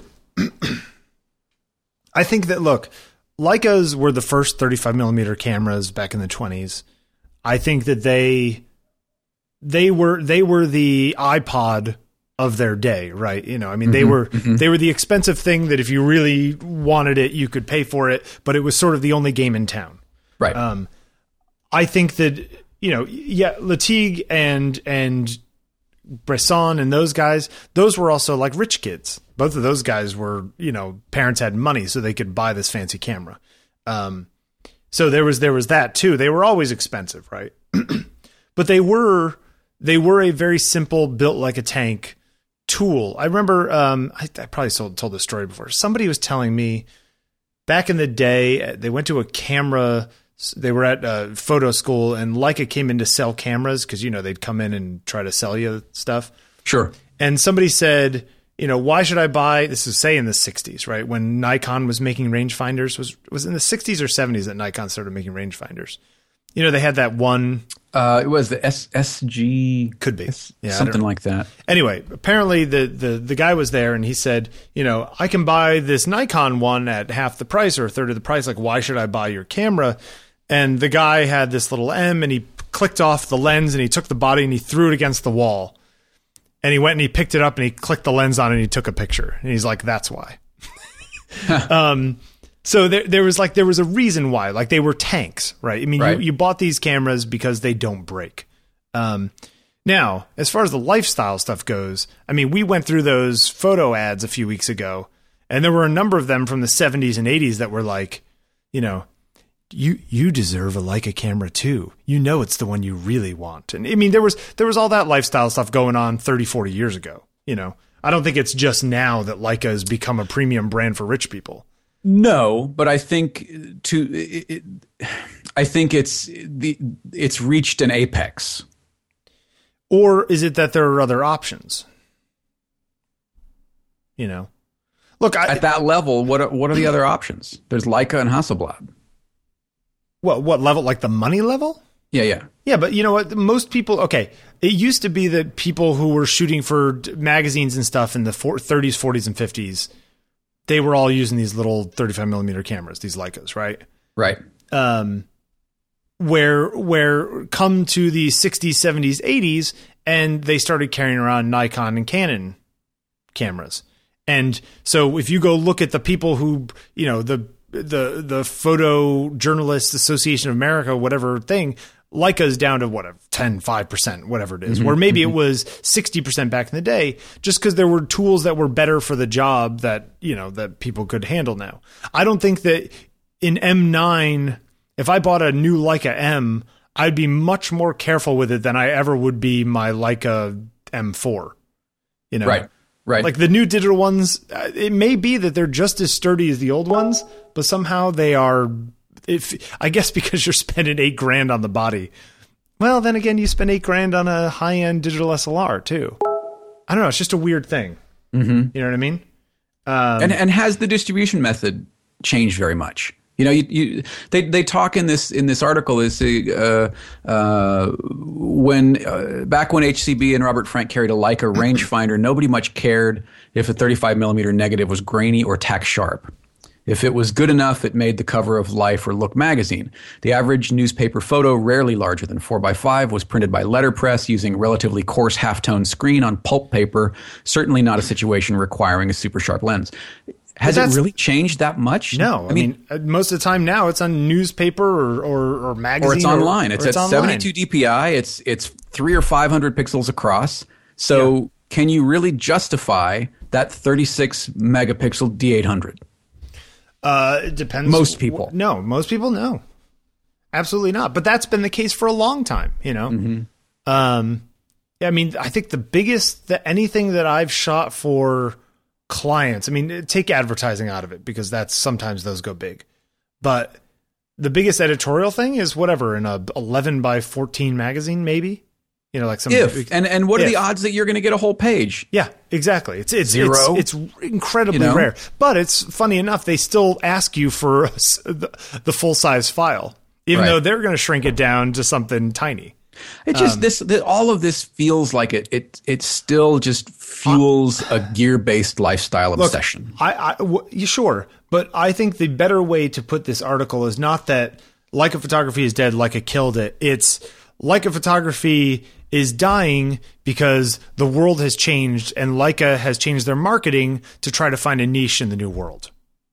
I think that, look, Leicas were the first thirty-five millimeter cameras back in the twenties. I think that they they were they were the iPod of their day, right? You know, I mean, mm-hmm, they were mm-hmm. they were the expensive thing that if you really wanted it, you could pay for it, but it was sort of the only game in town. Right. Um, I think that, you know, yeah, Letargue and and Bresson and those guys, those were also like rich kids. Both of those guys were, you know, parents had money so they could buy this fancy camera. Um, so there was there was that too. They were always expensive, right? But they were they were a very simple, built like a tank tool. I remember um, I, I probably told, told this story before. Somebody was telling me back in the day they went to a camera. They were at a photo school and Leica came in to sell cameras because, you know, they'd come in and try to sell you stuff. Sure. And somebody said, you know, why should I buy, this is say in the sixties, right? When Nikon was making rangefinders, was was in the sixties or seventies that Nikon started making rangefinders. You know, they had that one. Uh, it was the S- SG. Could be. S- yeah, something like that. Anyway, apparently the, the, the guy was there and he said, you know, I can buy this Nikon one at half the price or a third of the price. Like, why should I buy your camera? And the guy had this little M and he clicked off the lens and he took the body and he threw it against the wall. And he went and he picked it up and he clicked the lens on it and he took a picture. And he's like, that's why. um, so there, there was like, there was a reason why, like they were tanks, right? I mean, right. You, you bought these cameras because they don't break. Um, now, as far as the lifestyle stuff goes, I mean, we went through those photo ads a few weeks ago and there were a number of them from the seventies and eighties that were like, you know, you you deserve a Leica camera too. You know it's the one you really want. And I mean, there was there was all that lifestyle stuff going on thirty, forty years ago. You know, I don't think it's just now that Leica has become a premium brand for rich people. No, but I think to it, it, I think it's the it's reached an apex. Or is it that there are other options? You know, look, I, at that level, what are, what are the other options? There's Leica and Hasselblad. What what level? Like the money level? Yeah, yeah. Yeah, but you know what? Most people, okay, it used to be that people who were shooting for magazines and stuff in the thirties, forties, and fifties, they were all using these little thirty-five millimeter cameras, these Leicas, right? Right. Um, where, where come to the sixties, seventies, eighties, and they started carrying around Nikon and Canon cameras. And so if you go look at the people who, you know, the the the Photo Journalists Association of America, whatever thing, Leica's down to whatever, ten, five percent, whatever it is, mm-hmm, where maybe mm-hmm. it was sixty percent back in the day, just because there were tools that were better for the job that, you know, that people could handle now. I don't think that in M nine, if I bought a new Leica M, I'd be much more careful with it than I ever would be my Leica M four. You know? Right. Right. Like the new digital ones, it may be that they're just as sturdy as the old ones, but somehow they are, if I guess because you're spending eight grand on the body. Well, then again, you spend eight grand on a high-end digital S L R too. I don't know. It's just a weird thing. Mm-hmm. You know what I mean? Um, and and has the distribution method changed very much. You know, you, you they they talk in this in this article is uh, uh, when uh, back when H C B and Robert Frank carried a Leica rangefinder, nobody much cared if a thirty-five millimeter negative was grainy or tack sharp. If it was good enough, it made the cover of Life or Look magazine. The average newspaper photo, rarely larger than four by five, was printed by letterpress using a relatively coarse halftone screen on pulp paper, certainly not a situation requiring a super sharp lens. Has it really changed that much? No. I, I mean, mean, most of the time now it's on newspaper or, or, or magazine. Or it's online. Or, it's or it's at online. seventy-two D P I. It's it's three or five hundred pixels across. So yeah. Can you really justify that thirty-six megapixel D eight hundred? Uh, it depends. Most people. No, most people no. Absolutely not. But that's been the case for a long time, you know? Mm-hmm. Um, I mean, I think the biggest, that anything that I've shot for clients, I mean, take advertising out of it because that's sometimes those go big. But the biggest editorial thing is whatever, in a eleven by fourteen magazine, maybe. You know, like some if and and what if. are the odds that you're going to get a whole page? Yeah, exactly. It's it's Zero. It's, it's incredibly you know? rare, but it's funny enough. They still ask you for the, the full size file, even right. though they're going to shrink it down to something tiny. It just um, this, this all of this feels like it it it still just fuels uh, a gear based lifestyle look, obsession. I, I w- you sure, but I think the better way to put this article is not that Leica photography is dead, Leica killed it. It's Leica photography is dying because the world has changed and Leica has changed their marketing to try to find a niche in the new world.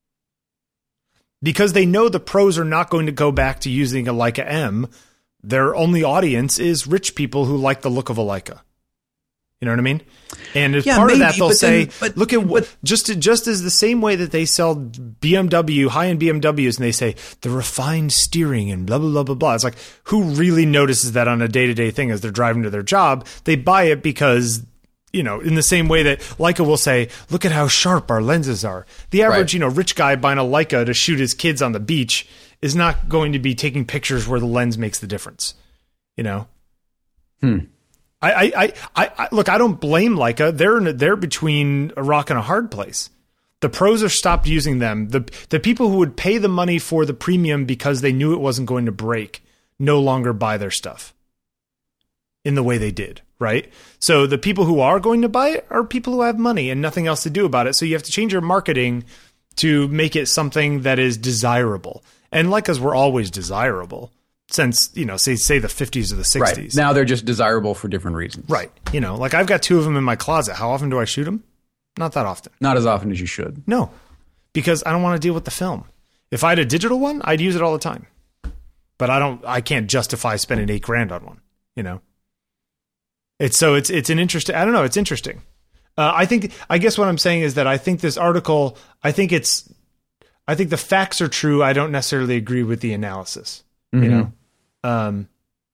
Because they know the pros are not going to go back to using a Leica M, their only audience is rich people who like the look of a Leica. You know what I mean? And as yeah, part maybe, of that, they'll say, then, but, look at what, but, just, just as the same way that they sell B M W, high-end B M Ws, and they say the refined steering and blah, blah, blah, blah, blah. It's like, who really notices that on a day-to-day thing as they're driving to their job? They buy it because, you know, in the same way that Leica will say, look at how sharp our lenses are. The average, right. you know, rich guy buying a Leica to shoot his kids on the beach is not going to be taking pictures where the lens makes the difference, you know? Hmm. I, I, I, I look, I don't blame Leica. They're in a, they're between a rock and a hard place. The pros are stopped using them. The the people who would pay the money for the premium because they knew it wasn't going to break no longer buy their stuff in the way they did, right? So the people who are going to buy it are people who have money and nothing else to do about it. So you have to change your marketing to make it something that is desirable. And Leicas were always desirable. Since, you know, say say the fifties or the sixties. Right. Now they're just desirable for different reasons. Right. You know, like I've got two of them in my closet. How often do I shoot them? Not that often. Not as often as you should. No, because I don't want to deal with the film. If I had a digital one, I'd use it all the time. But I don't. I can't justify spending eight grand on one. You know. It's so it's it's an interesting. I don't know. It's interesting. Uh, I think. I guess what I'm saying is that I think this article. I think it's. I think the facts are true. I don't necessarily agree with the analysis. You mm-hmm. know, um,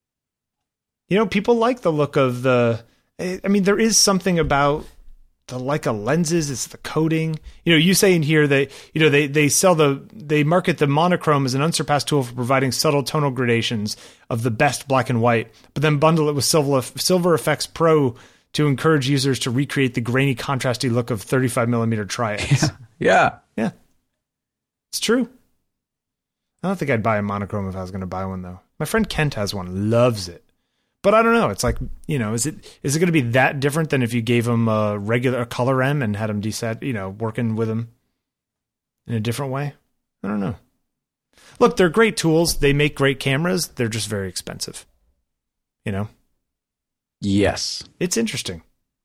you know, people like the look of the. I mean, there is something about the Leica lenses. It's the coating. You know, you say in here that you know they they sell the they market the monochrome as an unsurpassed tool for providing subtle tonal gradations of the best black and white, but then bundle it with Silver Silver Effects Pro to encourage users to recreate the grainy, contrasty look of thirty-five millimeter triads. Yeah, yeah, yeah. It's true. I don't think I'd buy a monochrome if I was going to buy one, though. My friend Kent has one, loves it. But I don't know. It's like, you know, is it is it going to be that different than if you gave him a regular a color M and had him desat, you know, working with him in a different way? I don't know. Look, they're great tools. They make great cameras. They're just very expensive. You know? Yes. It's interesting.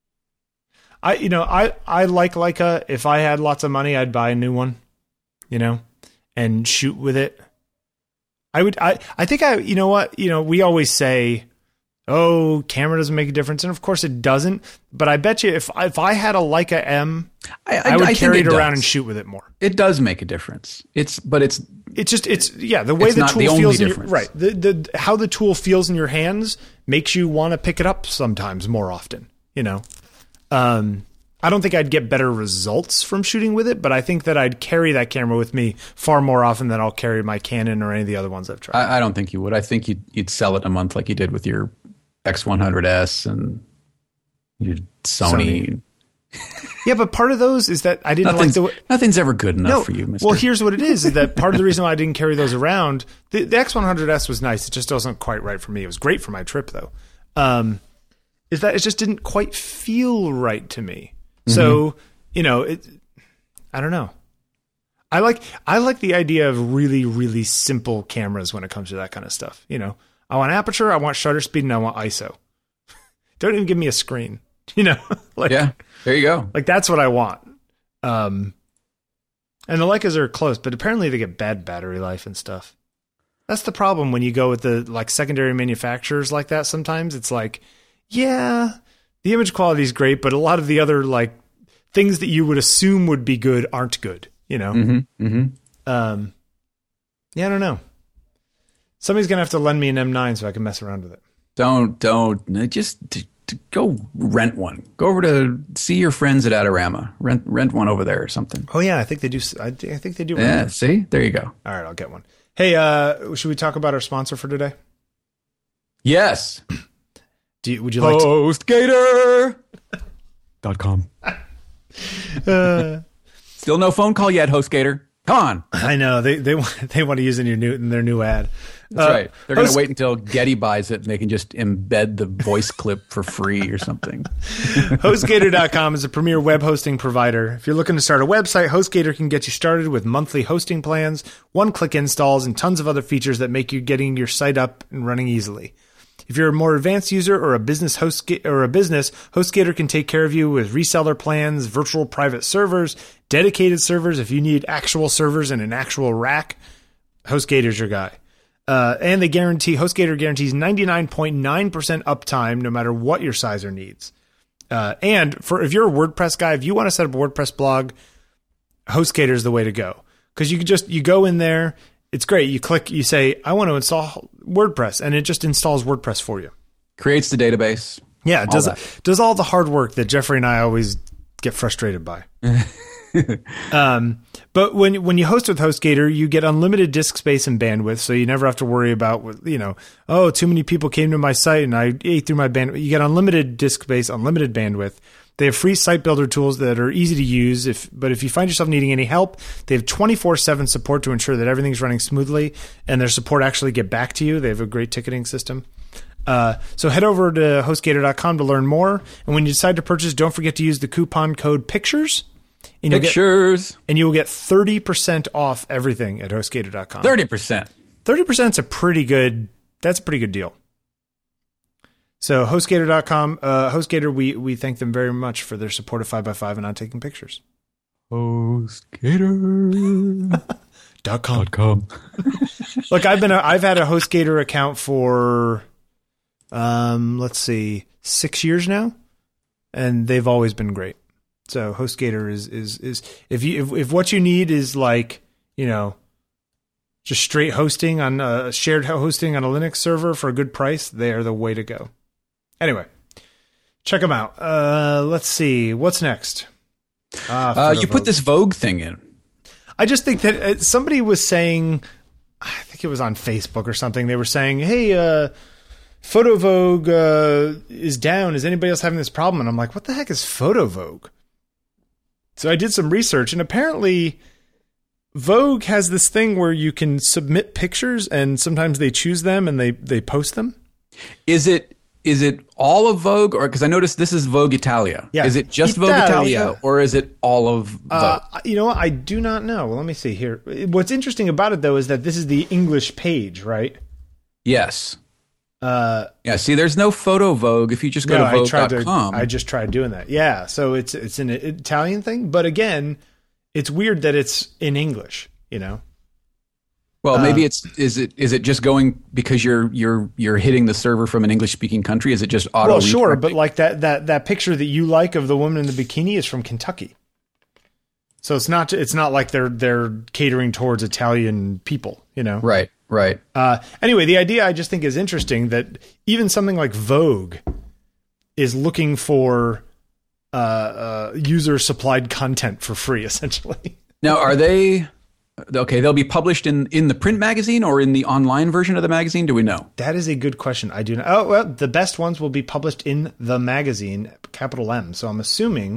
I, you know, I, I like Leica. If I had lots of money, I'd buy a new one, you know, and shoot with it. I would, I, I think I, you know what, you know, we always say, oh, camera doesn't make a difference. And of course it doesn't. But I bet you if, if I had a Leica M, I, I, I would I carry it, it around and shoot with it more. It does make a difference. It's, but it's, it's just, it's, yeah, the way the tool the feels, in your, difference. right. The, the, how the tool feels in your hands makes you want to pick it up sometimes more often, you know? Um, I don't think I'd get better results from shooting with it, but I think that I'd carry that camera with me far more often than I'll carry my Canon or any of the other ones I've tried. I, I don't think you would. I think you'd, you'd sell it in a month like you did with your X one hundred S and your Sony. Yeah, but part of those is that I didn't Nothing's, like the nothing's ever good enough no, for you, mister Well, here's what it is: is that part of the reason why I didn't carry those around. The, the X one hundred S was nice; it just wasn't quite right for me. It was great for my trip, though. Um, is that it just didn't quite feel right to me? Mm-hmm. So you know, it. I don't know. I like I like the idea of really really simple cameras when it comes to that kind of stuff. You know, I want aperture, I want shutter speed, and I want I S O. Don't even give me a screen. You know, like yeah, there you go. Like that's what I want. Um, and the Leicas are close, but apparently they get bad battery life and stuff. That's the problem when you go with the like secondary manufacturers like that. Sometimes it's like, yeah, the image quality is great, but a lot of the other like things that you would assume would be good aren't good. You know. Mm-hmm, mm-hmm. Um, yeah, I don't know. Somebody's gonna have to lend me an M nine so I can mess around with it. Don't don't just. To go rent one. Go over to see your friends at Adorama. Rent rent one over there or something. Oh yeah, I think they do. I, I think they do. Yeah, one. See, there you go. All right, I'll get one. Hey, uh, should we talk about our sponsor for today? Yes. Do you, would you like HostGator dot com. uh, Still no phone call yet, HostGator. Come on. I know they they want they want to use it in, your new, in their new ad. That's uh, right. They're going to wait until Getty buys it and they can just embed the voice clip for free or something. HostGator dot com is a premier web hosting provider. If you're looking to start a website, HostGator can get you started with monthly hosting plans, one-click installs, and tons of other features that make you getting your site up and running easily. If you're a more advanced user or a business host or a business, HostGator can take care of you with reseller plans, virtual private servers, dedicated servers. If you need actual servers and an actual rack, HostGator's your guy. Uh, and they guarantee, HostGator guarantees ninety-nine point nine percent uptime no matter what your size or needs. Uh, and for if you're a WordPress guy, if you want to set up a WordPress blog, HostGator is the way to go. Because you can just, you go in there, it's great. You click, you say, I want to install WordPress, and it just installs WordPress for you. Creates the database. Yeah, it does, does all the hard work that Jeffrey and I always get frustrated by. um, but when when you host with HostGator, you get unlimited disk space and bandwidth, so you never have to worry about, you know, oh, too many people came to my site and I ate through my bandwidth. You get unlimited disk space, unlimited bandwidth. They have free site builder tools that are easy to use. If but if you find yourself needing any help, they have twenty-four seven support to ensure that everything's running smoothly, and their support actually get back to you. They have a great ticketing system. Uh, so head over to HostGator dot com to learn more. And when you decide to purchase, don't forget to use the coupon code PICTURES. And Pictures. Get, and you will get thirty percent off everything at HostGator dot com. thirty percent. thirty percent is a pretty good, that's a pretty good deal. So HostGator dot com, uh, HostGator, we, we thank them very much for their support of five by five and not taking pictures. HostGator dot com. Look, I've been a, I've had a HostGator account for, um, let's see, six years now, and they've always been great. So HostGator is is is if you if, if what you need is like, you know, just straight hosting on a shared hosting on a Linux server for a good price, they are the way to go. Anyway, check them out. Uh, let's see what's next. Ah, uh, you put this Vogue thing in. I just think that uh, somebody was saying, I think it was on Facebook or something. They were saying, "Hey, uh, Photo Vogue uh, is down. Is anybody else having this problem?" And I'm like, "What the heck is Photo Vogue?" So I did some research, and apparently Vogue has this thing where you can submit pictures, and sometimes they choose them and they, they post them. Is it is it all of Vogue, or because I noticed this is Vogue Italia? Yeah. Is it just Italia. Vogue Italia, or is it all of Vogue? Uh, you know what? I do not know. Well, let me see here. What's interesting about it, though, is that this is the English page, right? Yes. Uh, yeah. See, there's no Photo Vogue if you just go no, to Vogue dot I com. I just tried doing that. Yeah. So it's it's an Italian thing, but again, it's weird that it's in English. You know. Well, maybe uh, it's is it is it just going because you're you're you're hitting the server from an English speaking country? Is it just auto? Well, sure, but like that that that picture that you like of the woman in the bikini is from Kentucky. So it's not it's not like they're they're catering towards Italian people, you know. Right, right. Uh, anyway, the idea I just think is interesting that even something like Vogue is looking for uh, uh, user supplied content for free, essentially. Now, are they? Okay, they'll be published in, in the print magazine or in the online version of the magazine? Do we know? That is a good question. I do not. Oh, well, the best ones will be published in the magazine, capital M. So I'm assuming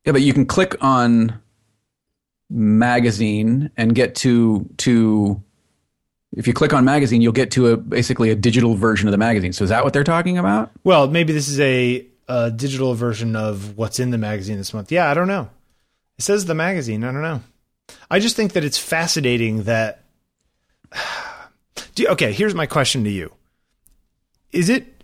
Yeah, but you can click on magazine and get to to. If you click on magazine, you'll get to a basically a digital version of the magazine. So is that what they're talking about? Well, maybe this is a, a digital version of what's in the magazine this month. Yeah, I don't know. It says the magazine. I don't know. I just think that it's fascinating that. Do, okay, here's my question to you: Is it?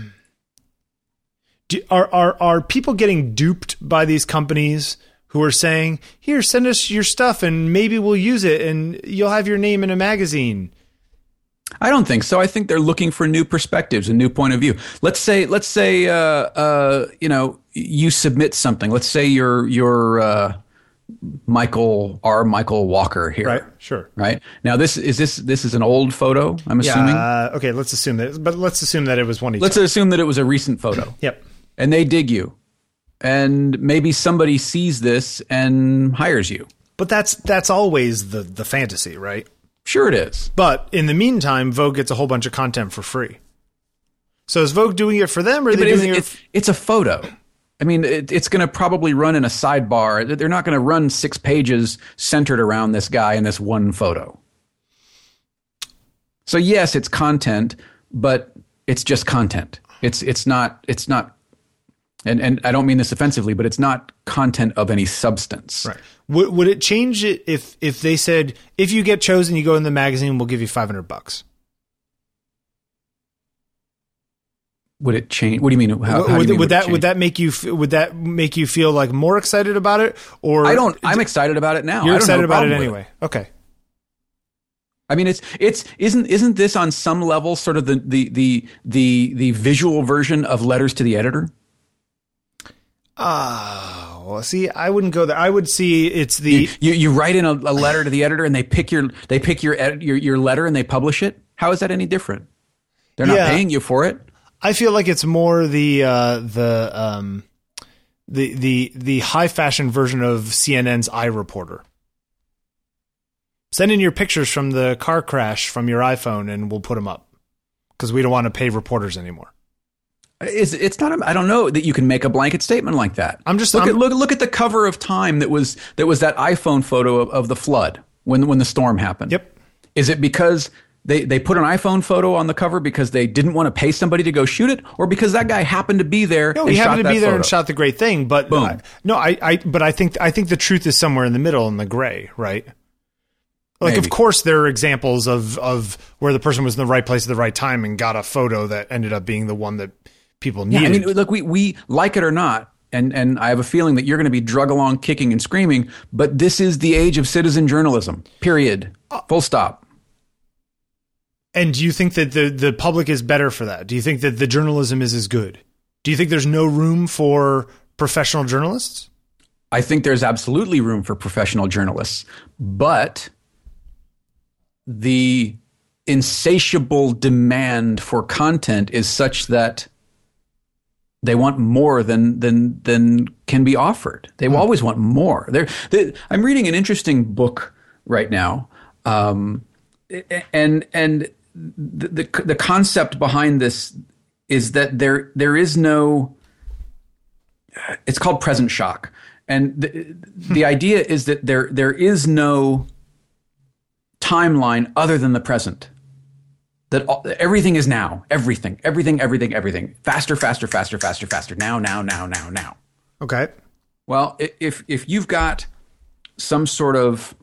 Do, are are are people getting duped by these companies who are saying, "Here, send us your stuff, and maybe we'll use it, and you'll have your name in a magazine"? I don't think so. I think they're looking for new perspectives, a new point of view. Let's say, let's say, uh, uh, you know, you submit something. Let's say you're you're uh, Michael R. Michael Walker here, Right? Sure. Right now, this is this this is an old photo. I'm assuming. Yeah. Uh, okay. Let's assume that, but let's assume that it was one. Let's assume that it was a recent photo. Yep. And they dig you, and maybe somebody sees this and hires you. But that's that's always the the fantasy, right? Sure it is. But in the meantime, Vogue gets a whole bunch of content for free. So is Vogue doing it for them, or are Yeah, they but doing it's, it? it's, it's a photo. I mean, it, it's going to probably run in a sidebar. They're not going to run six pages centered around this guy in this one photo. So yes, it's content, but it's just content. It's it's not it's not. And and I don't mean this offensively, but it's not content of any substance. Right. Would would it change it if if they said, if you get chosen, you go in the magazine, we'll give you five hundred bucks? Would it change? What do you mean? How, would, how do you would, mean would that it would that make you f- would that make you feel like more excited about it? Or I don't. I'm excited about it now. You're I don't excited have a about it problem with anyway. Okay. I mean, it's it's isn't isn't this on some level sort of the the the the, the visual version of letters to the editor? Oh, well, see, I wouldn't go there. I would see it's the You you, you write in a, a letter to the editor, and they pick your they pick your, ed, your your letter and they publish it. How is that any different? They're not Yeah. paying you for it. I feel like it's more the uh, the um, the the the high fashion version of C N N's iReporter. Send in your pictures from the car crash from your iPhone, and we'll put them up because we don't want to pay reporters anymore. It's it's not. A, I don't know that you can make a blanket statement like that. I'm just look I'm, at look look at the cover of Time that was that was that iPhone photo of, of the flood when when the storm happened. Yep. Is it because they they put an iPhone photo on the cover because they didn't want to pay somebody to go shoot it, or because that guy happened to be there? No, and he shot happened to that be there photo? and shot the great thing. But Boom. I, no, I, I but I think I think the truth is somewhere in the middle in the gray, right? Like, Maybe. of course, there are examples of of where the person was in the right place at the right time and got a photo that ended up being the one that people Yeah, needed. I mean, look, we we like it or not. And, and I have a feeling that you're going to be drug along kicking and screaming, but this is the age of citizen journalism, period. Full stop. And do you think that the, the public is better for that? Do you think that the journalism is as good? Do you think there's no room for professional journalists? I think there's absolutely room for professional journalists, but the insatiable demand for content is such that they want more than than than can be offered. They mm. always want more. They're, they, I'm reading an interesting book right now, um, and and the, the the concept behind this is that there there is no. It's called present shock, and the the idea is that there there is no timeline other than the present. That all, everything is now. Everything, everything, everything, everything. Faster, faster, faster, faster, faster. Now, now, now, now, now. Okay. Well, if if you've got some sort of,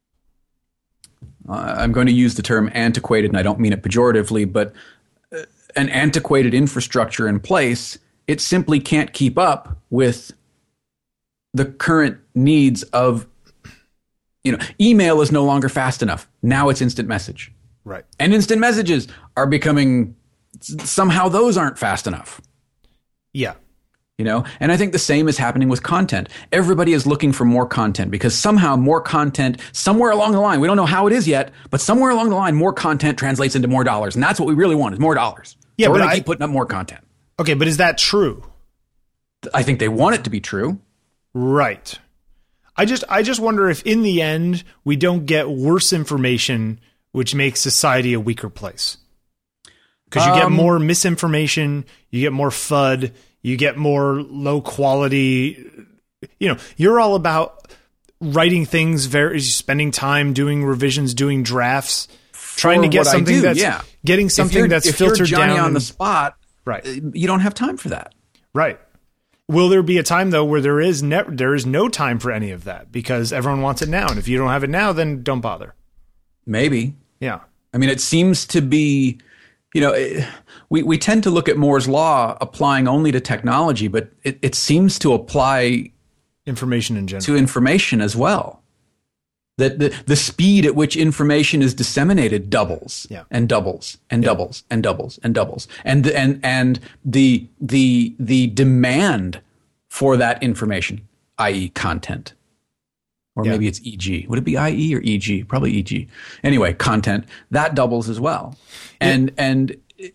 uh, I'm going to use the term antiquated, and I don't mean it pejoratively, but uh, an antiquated infrastructure in place, it simply can't keep up with the current needs of, you know, email is no longer fast enough. Now it's instant message. Right. And instant messages are becoming, somehow those aren't fast enough. Yeah. You know, and I think the same is happening with content. Everybody is looking for more content because somehow more content, somewhere along the line, we don't know how it is yet, but somewhere along the line, more content translates into more dollars. And that's what we really want is more dollars. Yeah, so we're but going to I, keep putting up more content. Okay, but is that true? I think they want it to be true. Right. I just I just wonder if in the end we don't get worse information, which makes society a weaker place. Because you um, get more misinformation, you get more F U D, you get more low quality you know, you're all about writing things, very spending time doing revisions, doing drafts, trying to get what I something do, that's yeah. getting something that's if filtered you're Johnny down on and- the spot. Right. You don't have time for that. Right. Will there be a time though where there is ne- there is no time for any of that because everyone wants it now, and if you don't have it now, then don't bother. Maybe. Yeah. I mean, it seems to be, you know, it, we we tend to look at Moore's law applying only to technology, but it, it seems to apply Information in general. to information as well. That the, the speed at which information is disseminated doubles Yeah. and doubles and doubles and doubles and doubles. And the, and and the the the demand for that information, that is content. Or Yeah. maybe it's E G. Would it be I E or E G? Probably E G. Anyway, content, that doubles as well. And and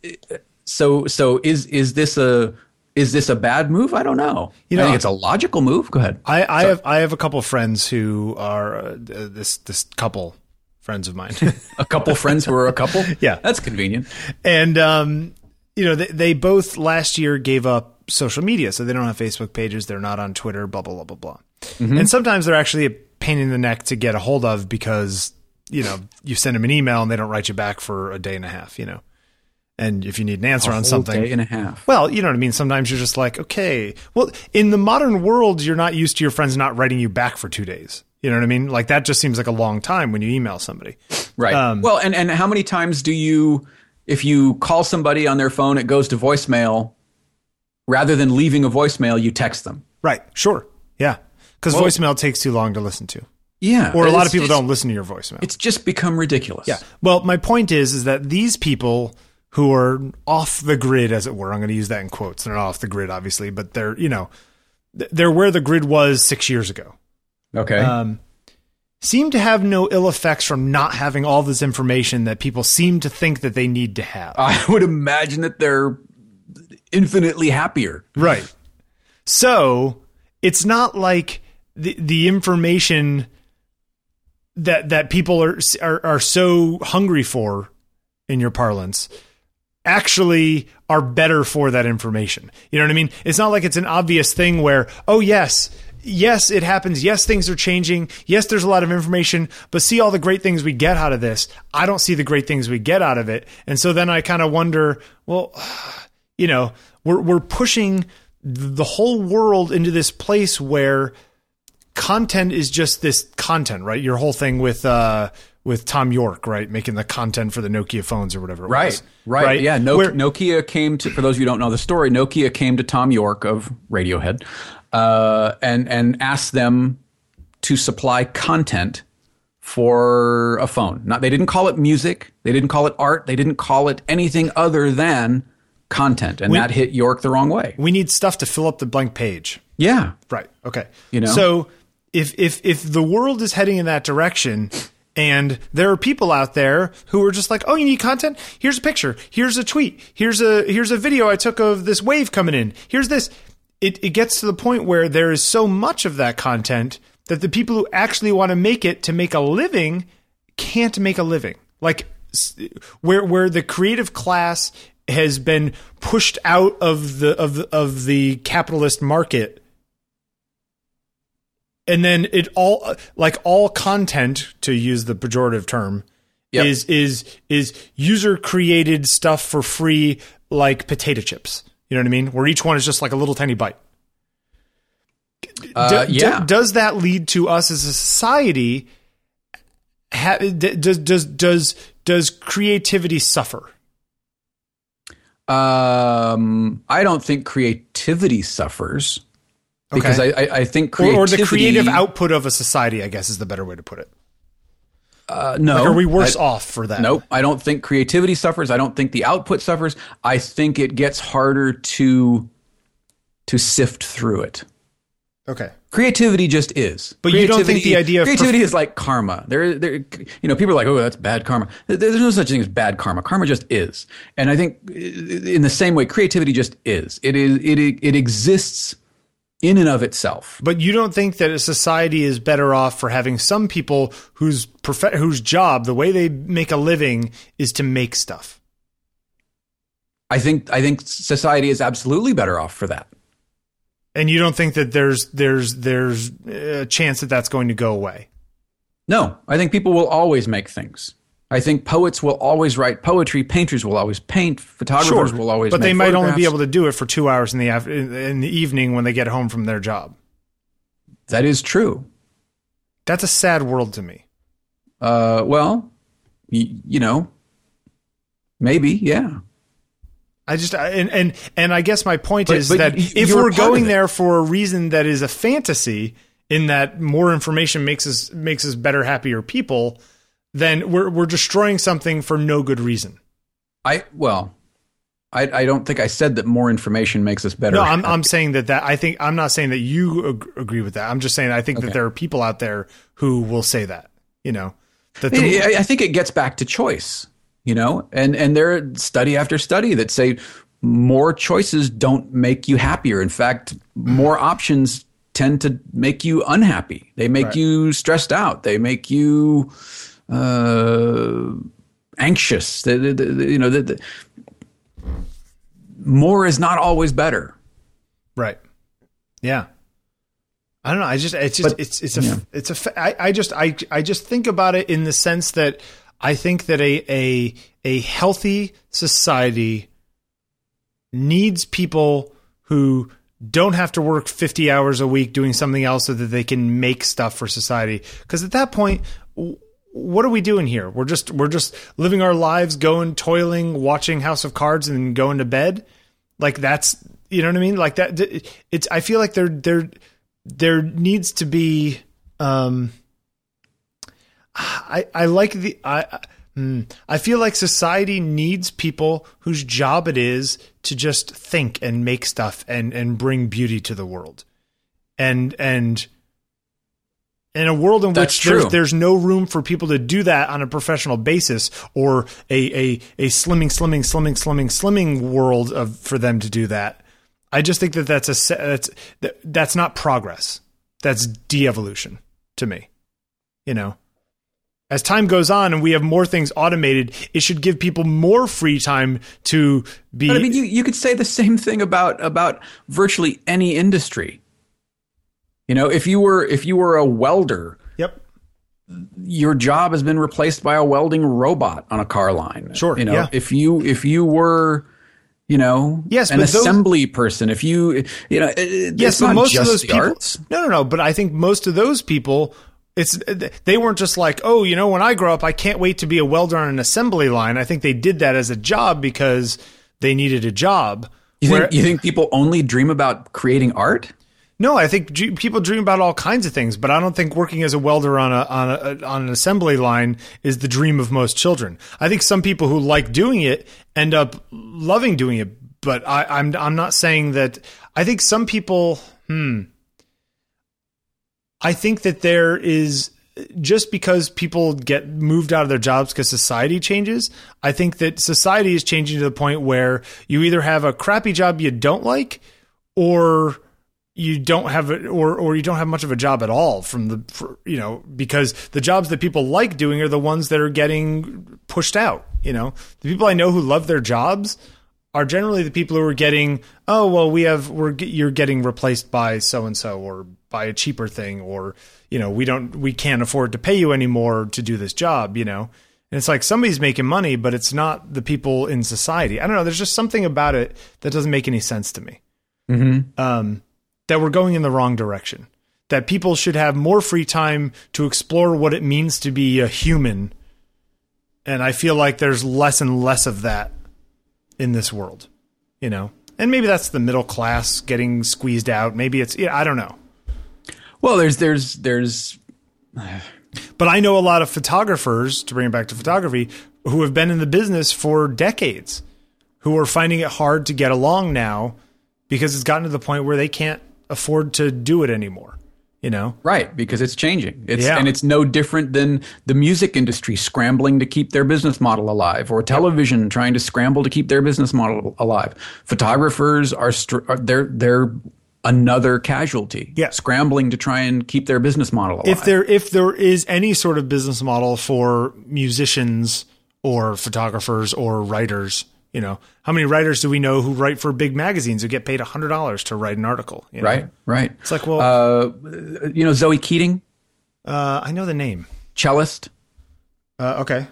so so is is this a Is this a bad move? I don't know. You know, I think it's a logical move. Go ahead. I, I have I have a couple of friends who are uh, this this couple friends of mine. A couple friends who are a couple. Yeah. That's convenient. And um, you know, they, they both last year gave up social media, so they don't have Facebook pages. They're not on Twitter. Blah blah blah blah blah. Mm-hmm. And sometimes they're actually a pain in the neck to get a hold of because you know you send them an email and they don't write you back for a day and a half. You know. And if you need an answer a on whole something, day and a half. Well, you know what I mean? Sometimes you're just like, okay, well, in the modern world, you're not used to your friends not writing you back for two days. You know what I mean? Like that just seems like a long time when you email somebody. Right. Um, well, and, and how many times do you, if you call somebody on their phone, it goes to voicemail, rather than leaving a voicemail, you text them. Right. Sure. Yeah. Because Well- voicemail takes too long to listen to. Yeah. Or a lot it's of people just- don't listen to your voicemail. It's just become ridiculous. Yeah. Well, my point is, is that these people who are off the grid, as it were, I'm going to use that in quotes. They're not off the grid, obviously, but they're, you know, th- they're where the grid was six years ago. Okay. Um, seem to have no ill effects from not having all this information that people seem to think that they need to have. I would imagine that they're infinitely happier. Right. So it's not like the the information that that people are are, are so hungry for, in your parlance, actually are better for that information. You know what I mean? It's not like it's an obvious thing where, oh yes, yes, it happens. Yes, things are changing. Yes, there's a lot of information, but see all the great things we get out of this. I don't see the great things we get out of it. And so then I kind of wonder, well, you know, we're we're pushing the whole world into this place where content is just this content, right? Your whole thing with uh with Tom York, right? Making the content for the Nokia phones or whatever it Right, was. right, Right? Yeah, no, Where- Nokia came to, for those of you who don't know the story, Nokia came to Tom York of Radiohead uh, and, and asked them to supply content for a phone. Not, they didn't call it music. They didn't call it art. They didn't call it anything other than content. And We- that hit York the wrong way. We need stuff to fill up the blank page. Yeah. Right. Okay. You know? So if if if the world is heading in that direction, and there are people out there who are just like, oh, you need content? Here's a picture. Here's a tweet. Here's a here's a video I took of this wave coming in. Here's this. It it gets to the point where there is so much of that content that the people who actually want to make it to make a living can't make a living. Like s- where where the creative class has been pushed out of the of the, of the capitalist market. And then it all, like all content, to use the pejorative term, Yep. is is is user created stuff for free, like potato chips. You know what I mean? Where each one is just like a little tiny bite. Uh, Do- yeah. do- does that lead to us as a society? Ha, d- does does does does creativity suffer? Um, I don't think creativity suffers. Because Okay. I, I, I think Or, or creativity... the creative output of a society, I guess, is the better way to put it. Uh, no. Like, are we worse I- off for that? Nope. I don't think creativity suffers. I don't think the output suffers. I think it gets harder to to sift through it. Okay. Creativity just is. But you don't think Creativity- the idea of creativity perf- is like karma. There, there, you know, people are like, "Oh, that's bad karma." There- There's no such thing as bad karma. Karma just is. And I think, in the same way, creativity just is. It is. It it exists in and of itself. But you don't think that a society is better off for having some people whose prof- whose job, the way they make a living, is to make stuff? I think. I think society is absolutely better off for that. And you don't think that there's there's there's a chance that that's going to go away? No, I think people will always make things. I think poets will always write poetry, painters will always paint, photographers sure, will always but make they might only be photographs. able to do it for two hours in the af- in the evening when they get home from their job. That is true. That's a sad world to me. Uh, well, y- you know, maybe, yeah. I just I- and and and I guess my point But- is but that y- if you're we're part of going it. there for a reason that is a fantasy, in that more information makes us makes us better, happier people, then we're we're destroying something for no good reason. I well, I, I don't think I said that more information makes us better. No, I'm I'm saying that that I think I'm not saying that you ag- agree with that. I'm just saying I think Okay. that there are people out there who will say that. You know, that the, I, I think it gets back to choice, you know, and and there are study after study that say more choices don't make you happier. In fact, more options tend to make you unhappy. They make Right. you stressed out. They make you uh, anxious. The, the, the, you know, the, the, more is not always better. right. Yeah. I don't know. I just it's just But- it's it's a yeah. it's a fa- I, I just I I just think about it in the sense that I think that a a a healthy society needs people who don't have to work fifty hours a week doing something else so that they can make stuff for society. Because at that point, w- what are we doing here? We're just we're just living our lives, going toiling, watching House of Cards, and then going to bed. Like that's you know what I mean. Like that. It's I feel like there there there needs to be. Um, I I like the I. I Hmm. I feel like society needs people whose job it is to just think and make stuff and, and bring beauty to the world. And and in a world in That's which there's, true. there's no room for people to do that on a professional basis, or a, a, a slimming, slimming, slimming, slimming, slimming world of for them to do that, I just think that that's a se- that's that, that's not progress. That's de-evolution to me. You know. As time goes on and we have more things automated, it should give people more free time to be. But I mean, you, you could say the same thing about about virtually any industry. You know, if you were if you were a welder, Yep. your job has been replaced by a welding robot on a car line. Sure, You know, yeah. if you if you were, you know, Yes, an but those- assembly person, if you, you know, it, Yes, it's but not most just of those the people. arts. No, no, no. But I think most of those people, it's they weren't just like, oh, you know, when I grow up, I can't wait to be a welder on an assembly line. I think they did that as a job because they needed a job. You Where- think you think people only dream about creating art? No, I think dr- people dream about all kinds of things, but I don't think working as a welder on a on a on an assembly line is the dream of most children. I think some people who like doing it end up loving doing it, but I, I'm I'm not saying that. I think some people. Hmm. I think that there is just because people get moved out of their jobs because society changes. I think that society is changing to the point where you either have a crappy job you don't like, or you don't have it, or or you don't have much of a job at all. From the for, you know because the jobs that people like doing are the ones that are getting pushed out. You know, the people I know who love their jobs are generally the people who are getting, oh, well, we have, we're, you're getting replaced by so-and-so or by a cheaper thing, or, you know, we don't, we can't afford to pay you anymore to do this job, you know? And it's like somebody's making money, but it's not the people in society. I don't know. There's just something about it that doesn't make any sense to me. Mm-hmm. Um, that we're going in the wrong direction. That people should have more free time to explore what it means to be a human. And I feel like there's less and less of that in this world, you know, and maybe that's the middle class getting squeezed out. Maybe it's, yeah, I don't know. Well, there's there's there's But I know a lot of photographers, to bring it back to photography, who have been in the business for decades, who are finding it hard to get along now because it's gotten to the point where they can't afford to do it anymore. You know, right, because it's changing. It's Yeah. and it's no different than the music industry scrambling to keep their business model alive, or television trying to scramble to keep their business model alive. Photographers are, str- are they're they're another casualty, Yeah. scrambling to try and keep their business model alive. if there if there is any sort of business model for musicians or photographers or writers, You know, how many writers do we know who write for big magazines who get paid one hundred dollars to write an article? You know? Right, right. It's like, well, uh, you know, Zoe Keating, uh, I know the name. cellist, Uh, okay.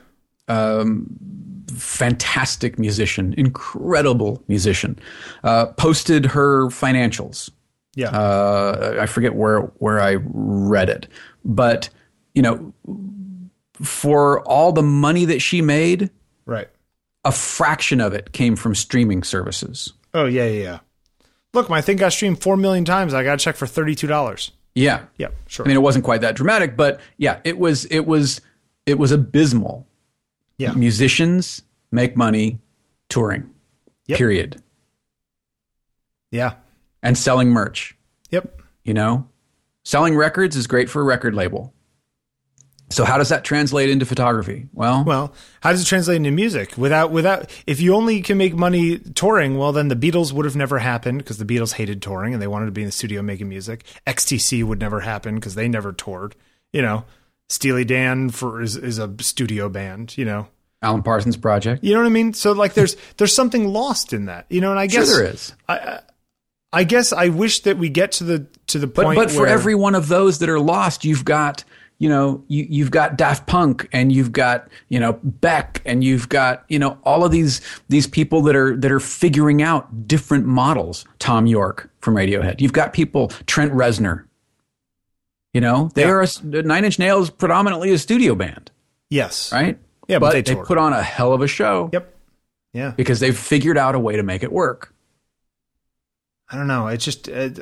fantastic musician, incredible musician. Uh, posted her financials. Yeah. Uh, I forget where where I read it, but you know, for all the money that she made, right. a fraction of it came from streaming services. Oh, yeah, yeah, yeah. Look, my thing got streamed four million times. I got a check for thirty-two dollars. Yeah. Yeah, sure. I mean, it wasn't quite that dramatic, but yeah, it was, it was, it was abysmal. Yeah. Musicians make money touring, Yep. period. Yeah. And selling merch, Yep. you know, selling records is great for a record label. So how does that translate into photography? Well, Well, how does it translate into music? Without, without, if you only can make money touring, well, then the Beatles would have never happened because the Beatles hated touring and they wanted to be in the studio making music. X T C would never happen because they never toured. You know, Steely Dan for is, is a studio band. You know, Alan Parsons Project. you know what I mean. So like, there's there's something lost in that. You know, and I Sure guess there is. I, I guess I wish that we get to the to the But point. but for where, every one of those that are lost, you've got, you know, you, you've got Daft Punk and you've got, you know, Beck and you've got, you know, all of these these people that are that are figuring out different models. Tom York from Radiohead. You've got people, Trent Reznor. You know, they Yeah. are a, Nine Inch Nails predominantly a studio band, yes, right? Yeah, but but they they toured. put on a hell of a show. Yep. Yeah. Because they've figured out a way to make it work. I don't know. It's just uh,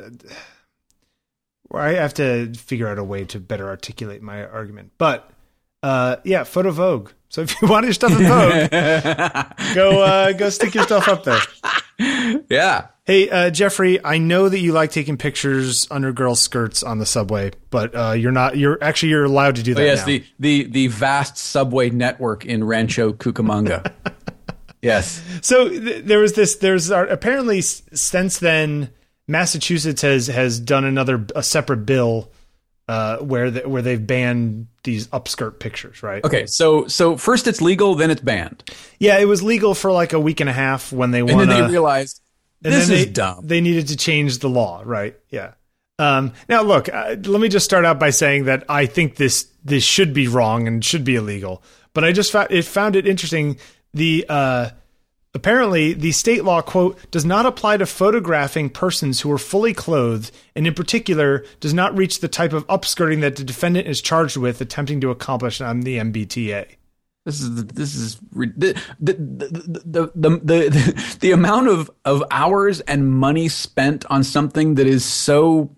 I have to figure out a way to better articulate my argument. But uh, yeah, Photo Vogue. So if you want your stuff in Vogue, go uh, go stick your stuff up there. Yeah. Hey, uh, Jeffrey, I know that you like taking pictures under girls' skirts on the subway, but uh, you're not. You're actually you're allowed to do that. Oh, yes, now. the, the the vast subway network in Rancho Cucamonga. Yes. So th- there was this. There's uh, apparently s- since then, Massachusetts has has done another a separate bill uh, where the, where they've banned these upskirt pictures. Right. Okay. So so first it's legal, then it's banned, Yeah, it was legal for like a week and a half when they and want then to. they realized And this then is they, dumb. They needed to change the law, right? Yeah. Um, now, look, uh, let me just start out by saying that I think this this should be wrong and should be illegal. But I just found it found it interesting. The uh, apparently the state law quote does not apply to photographing persons who are fully clothed, and in particular does not reach the type of upskirting that the defendant is charged with attempting to accomplish on the M B T A. This is this is the the the the, the, the, the amount of, of hours and money spent on something that is so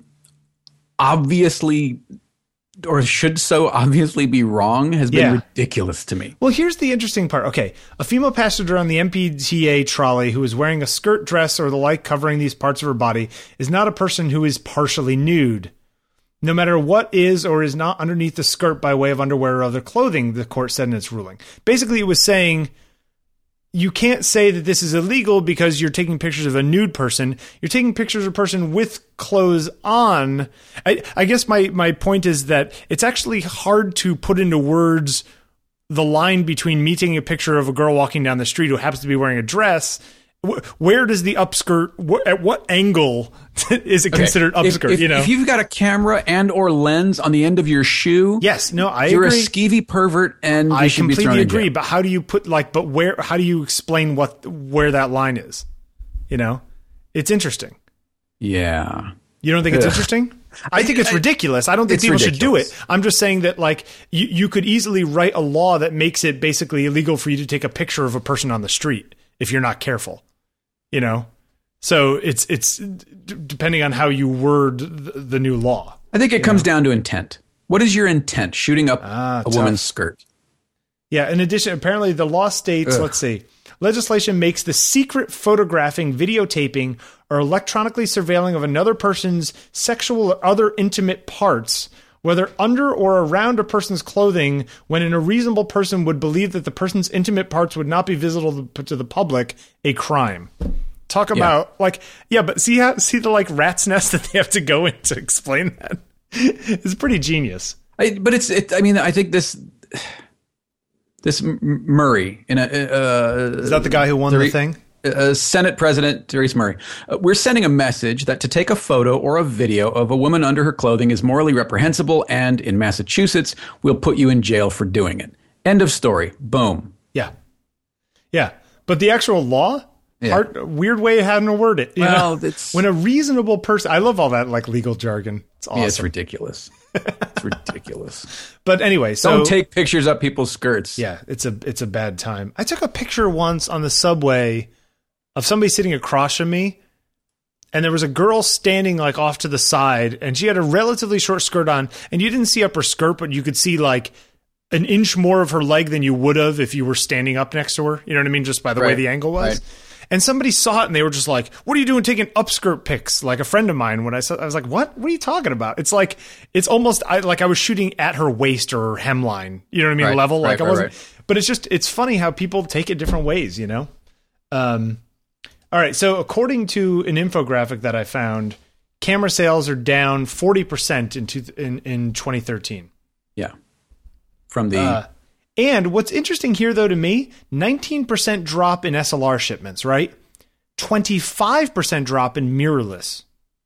obviously or should so obviously be wrong has been Yeah. ridiculous to me. Well, here's the interesting part. Okay, a female passenger on the M P T A trolley who is wearing a skirt, dress, or the like covering these parts of her body is not a person who is partially nude. No matter what is or is not underneath the skirt by way of underwear or other clothing, the court said in its ruling. Basically, it was saying you can't say that this is illegal because you're taking pictures of a nude person. You're taking pictures of a person with clothes on. I, I guess my, my point is that it's actually hard to put into words the line between me taking a picture of a girl walking down the street who happens to be wearing a dress. Where does the upskirt, at what angle is it considered If- upskirt? If, you know, if you've got a camera and or lens on the end of your shoe, yes, no, I you're agree. a skeevy pervert, and you I should be thrown completely in jail. agree. But how do you put like? But where? How do you explain what where that line is? You know, it's interesting. Yeah. You don't think it's Ugh. interesting? I think it's ridiculous. I don't think It's people should do it. ridiculous. I'm just saying that like you, you could easily write a law that makes it basically illegal for you to take a picture of a person on the street if you're not careful. You know, so it's it's d- depending on how you word the, the new law. I think it comes down to intent. What is your intent shooting up Ah, a tough. woman's skirt? Yeah. In addition, apparently the law states, Ugh. let's see, legislation makes the secret photographing, videotaping, or electronically surveilling of another person's sexual or other intimate parts, whether under or around a person's clothing, when in a reasonable person would believe that the person's intimate parts would not be visible to the public, a crime. Talk about like, yeah, but see how, see the like rat's nest that they have to go in to explain that. It's pretty genius. I, but it's, it, I mean, I think this, This M- Murray in a uh, Is that the guy who won the thing? Uh, Senate President Therese Murray. Uh, we're sending a message that to take a photo or a video of a woman under her clothing is morally reprehensible, and in Massachusetts, we'll put you in jail for doing it. End of story. Boom. Yeah. Yeah. But the actual law, yeah. hard, weird way of having to word it. You well, know? It's, when a reasonable person, I love all that like legal jargon. It's awesome. Yeah, it's ridiculous. It's ridiculous. But anyway, so don't take pictures up people's skirts. Yeah, it's a it's a bad time. I took a picture once on the subway of somebody sitting across from me, and there was a girl standing like off to the side, and she had a relatively short skirt on, and you didn't see up her skirt, but you could see like an inch more of her leg than you would have if you were standing up next to her. You know what I mean? Just by the right. way the angle was. Right. And somebody saw it and they were just like, what are you doing taking upskirt pics? Like a friend of mine, when I saw, I was like, what? What are you talking about? It's like, it's almost I, like I was shooting at her waist or her hemline, you know what I mean? Right, level. right, like I right, wasn't, right. But it's just, it's funny how people take it different ways, you know? Um, all right. So according to an infographic that I found, camera sales are down forty percent in, two, in, in twenty thirteen. Yeah. From the, uh, and what's interesting here, though, to me, nineteen percent drop in S L R shipments, right? twenty-five percent drop in mirrorless.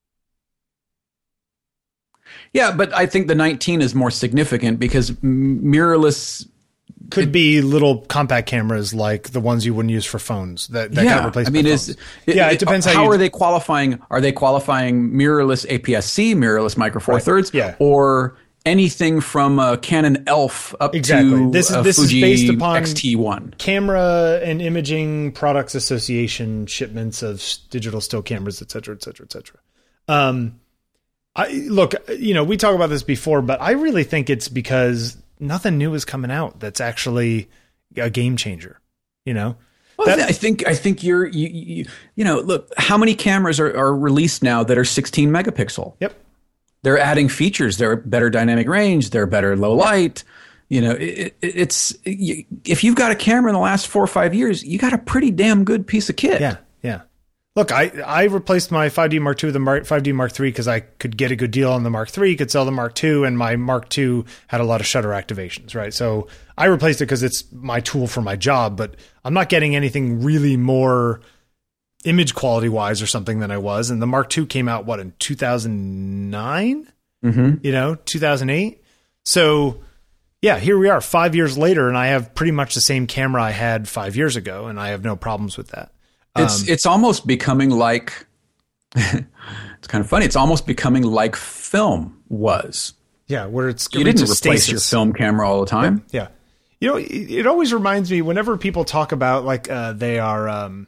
Yeah, but I think the nineteen is more significant because mirrorless could it, be little compact cameras like the ones you wouldn't use for phones that, that yeah, got replaced I mean, by is, phones. It, yeah, it, it depends. How, how, how you, are they qualifying? Are they qualifying mirrorless A P S C, mirrorless Micro Four right. Thirds, yeah. or anything from a Canon E L F up exactly. to this is a this Fuji is based upon X T one. Camera and Imaging Products Association shipments of digital still cameras, et cetera, et cetera, et cetera. Um, I look, you know, we talked about this before, but I really think it's because nothing new is coming out that's actually a game changer. You know. Well, That, I think I think you're you, you you know look how many cameras are, are released now that are sixteen megapixel. Yep. They're adding features. They're better dynamic range. They're better low light. You know, it, it, it's if you've got a camera in the last four or five years, you got a pretty damn good piece of kit. Yeah, yeah. Look, I, I replaced my five D Mark two with the Mark, five D Mark three because I could get a good deal on the Mark three, could sell the Mark two, and my Mark two had a lot of shutter activations, right? So I replaced it because it's my tool for my job, but I'm not getting anything really more image quality wise or something than I was. And the Mark two came out, what, in two thousand nine? Mm-hmm. You know, two thousand eight? So yeah, here we are five years later, and I have pretty much the same camera I had five years ago, and I have no problems with that. It's um, it's almost becoming like it's kind of funny. It's almost becoming like film was. Yeah, where it's you didn't replace stasis. Your film camera all the time. Yeah, yeah. You know, it, it always reminds me whenever people talk about like uh, they are. Um,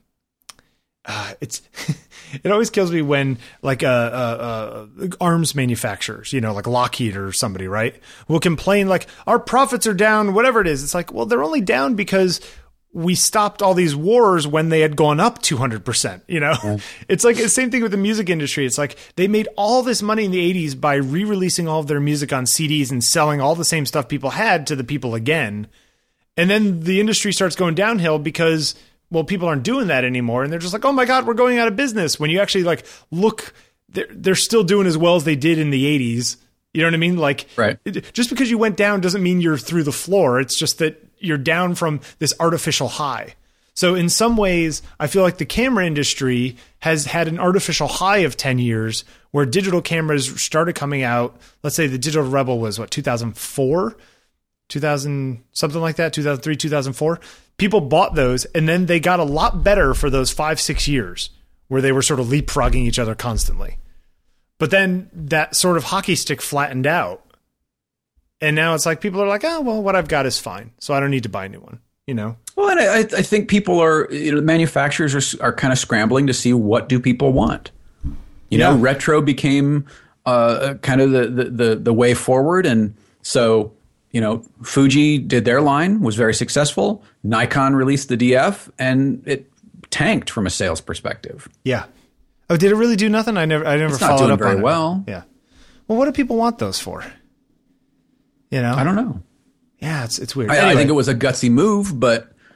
uh, it's it always kills me when like uh, uh, uh, arms manufacturers, you know, like Lockheed or somebody, right, will complain like our profits are down, whatever it is. It's like, well, they're only down because we stopped all these wars when they had gone up two hundred percent, you know? Yeah. It's like the same thing with the music industry. It's like they made all this money in the eighties by re-releasing all of their music on C Ds and selling all the same stuff people had to the people again. And then the industry starts going downhill because, well, people aren't doing that anymore. And they're just like, oh my God, we're going out of business. When you actually like look, they're, they're still doing as well as they did in the eighties. You know what I mean? Like, right. Just because you went down doesn't mean you're through the floor. It's just that you're down from this artificial high. So in some ways, I feel like the camera industry has had an artificial high of ten years where digital cameras started coming out. Let's say the Digital Rebel was what, two thousand four, two thousand, something like that, two thousand three, two thousand four. People bought those and then they got a lot better for those five, six years where they were sort of leapfrogging each other constantly. But then that sort of hockey stick flattened out. And now it's like people are like, oh, well, what I've got is fine. So I don't need to buy a new one, you know? Well, and I, I think people are, you know, manufacturers are, are kind of scrambling to see what do people want. You yeah. know, retro became uh, kind of the, the, the, the way forward. And so, you know, Fuji did their line, was very successful. Nikon released the D F, and it tanked from a sales perspective. Yeah. Oh, did it really do nothing? I never, I never it's followed not doing up very on well. It. Yeah. Well, what do people want those for? You know, I don't know. Yeah, it's it's weird. I, anyway. I think it was a gutsy move, but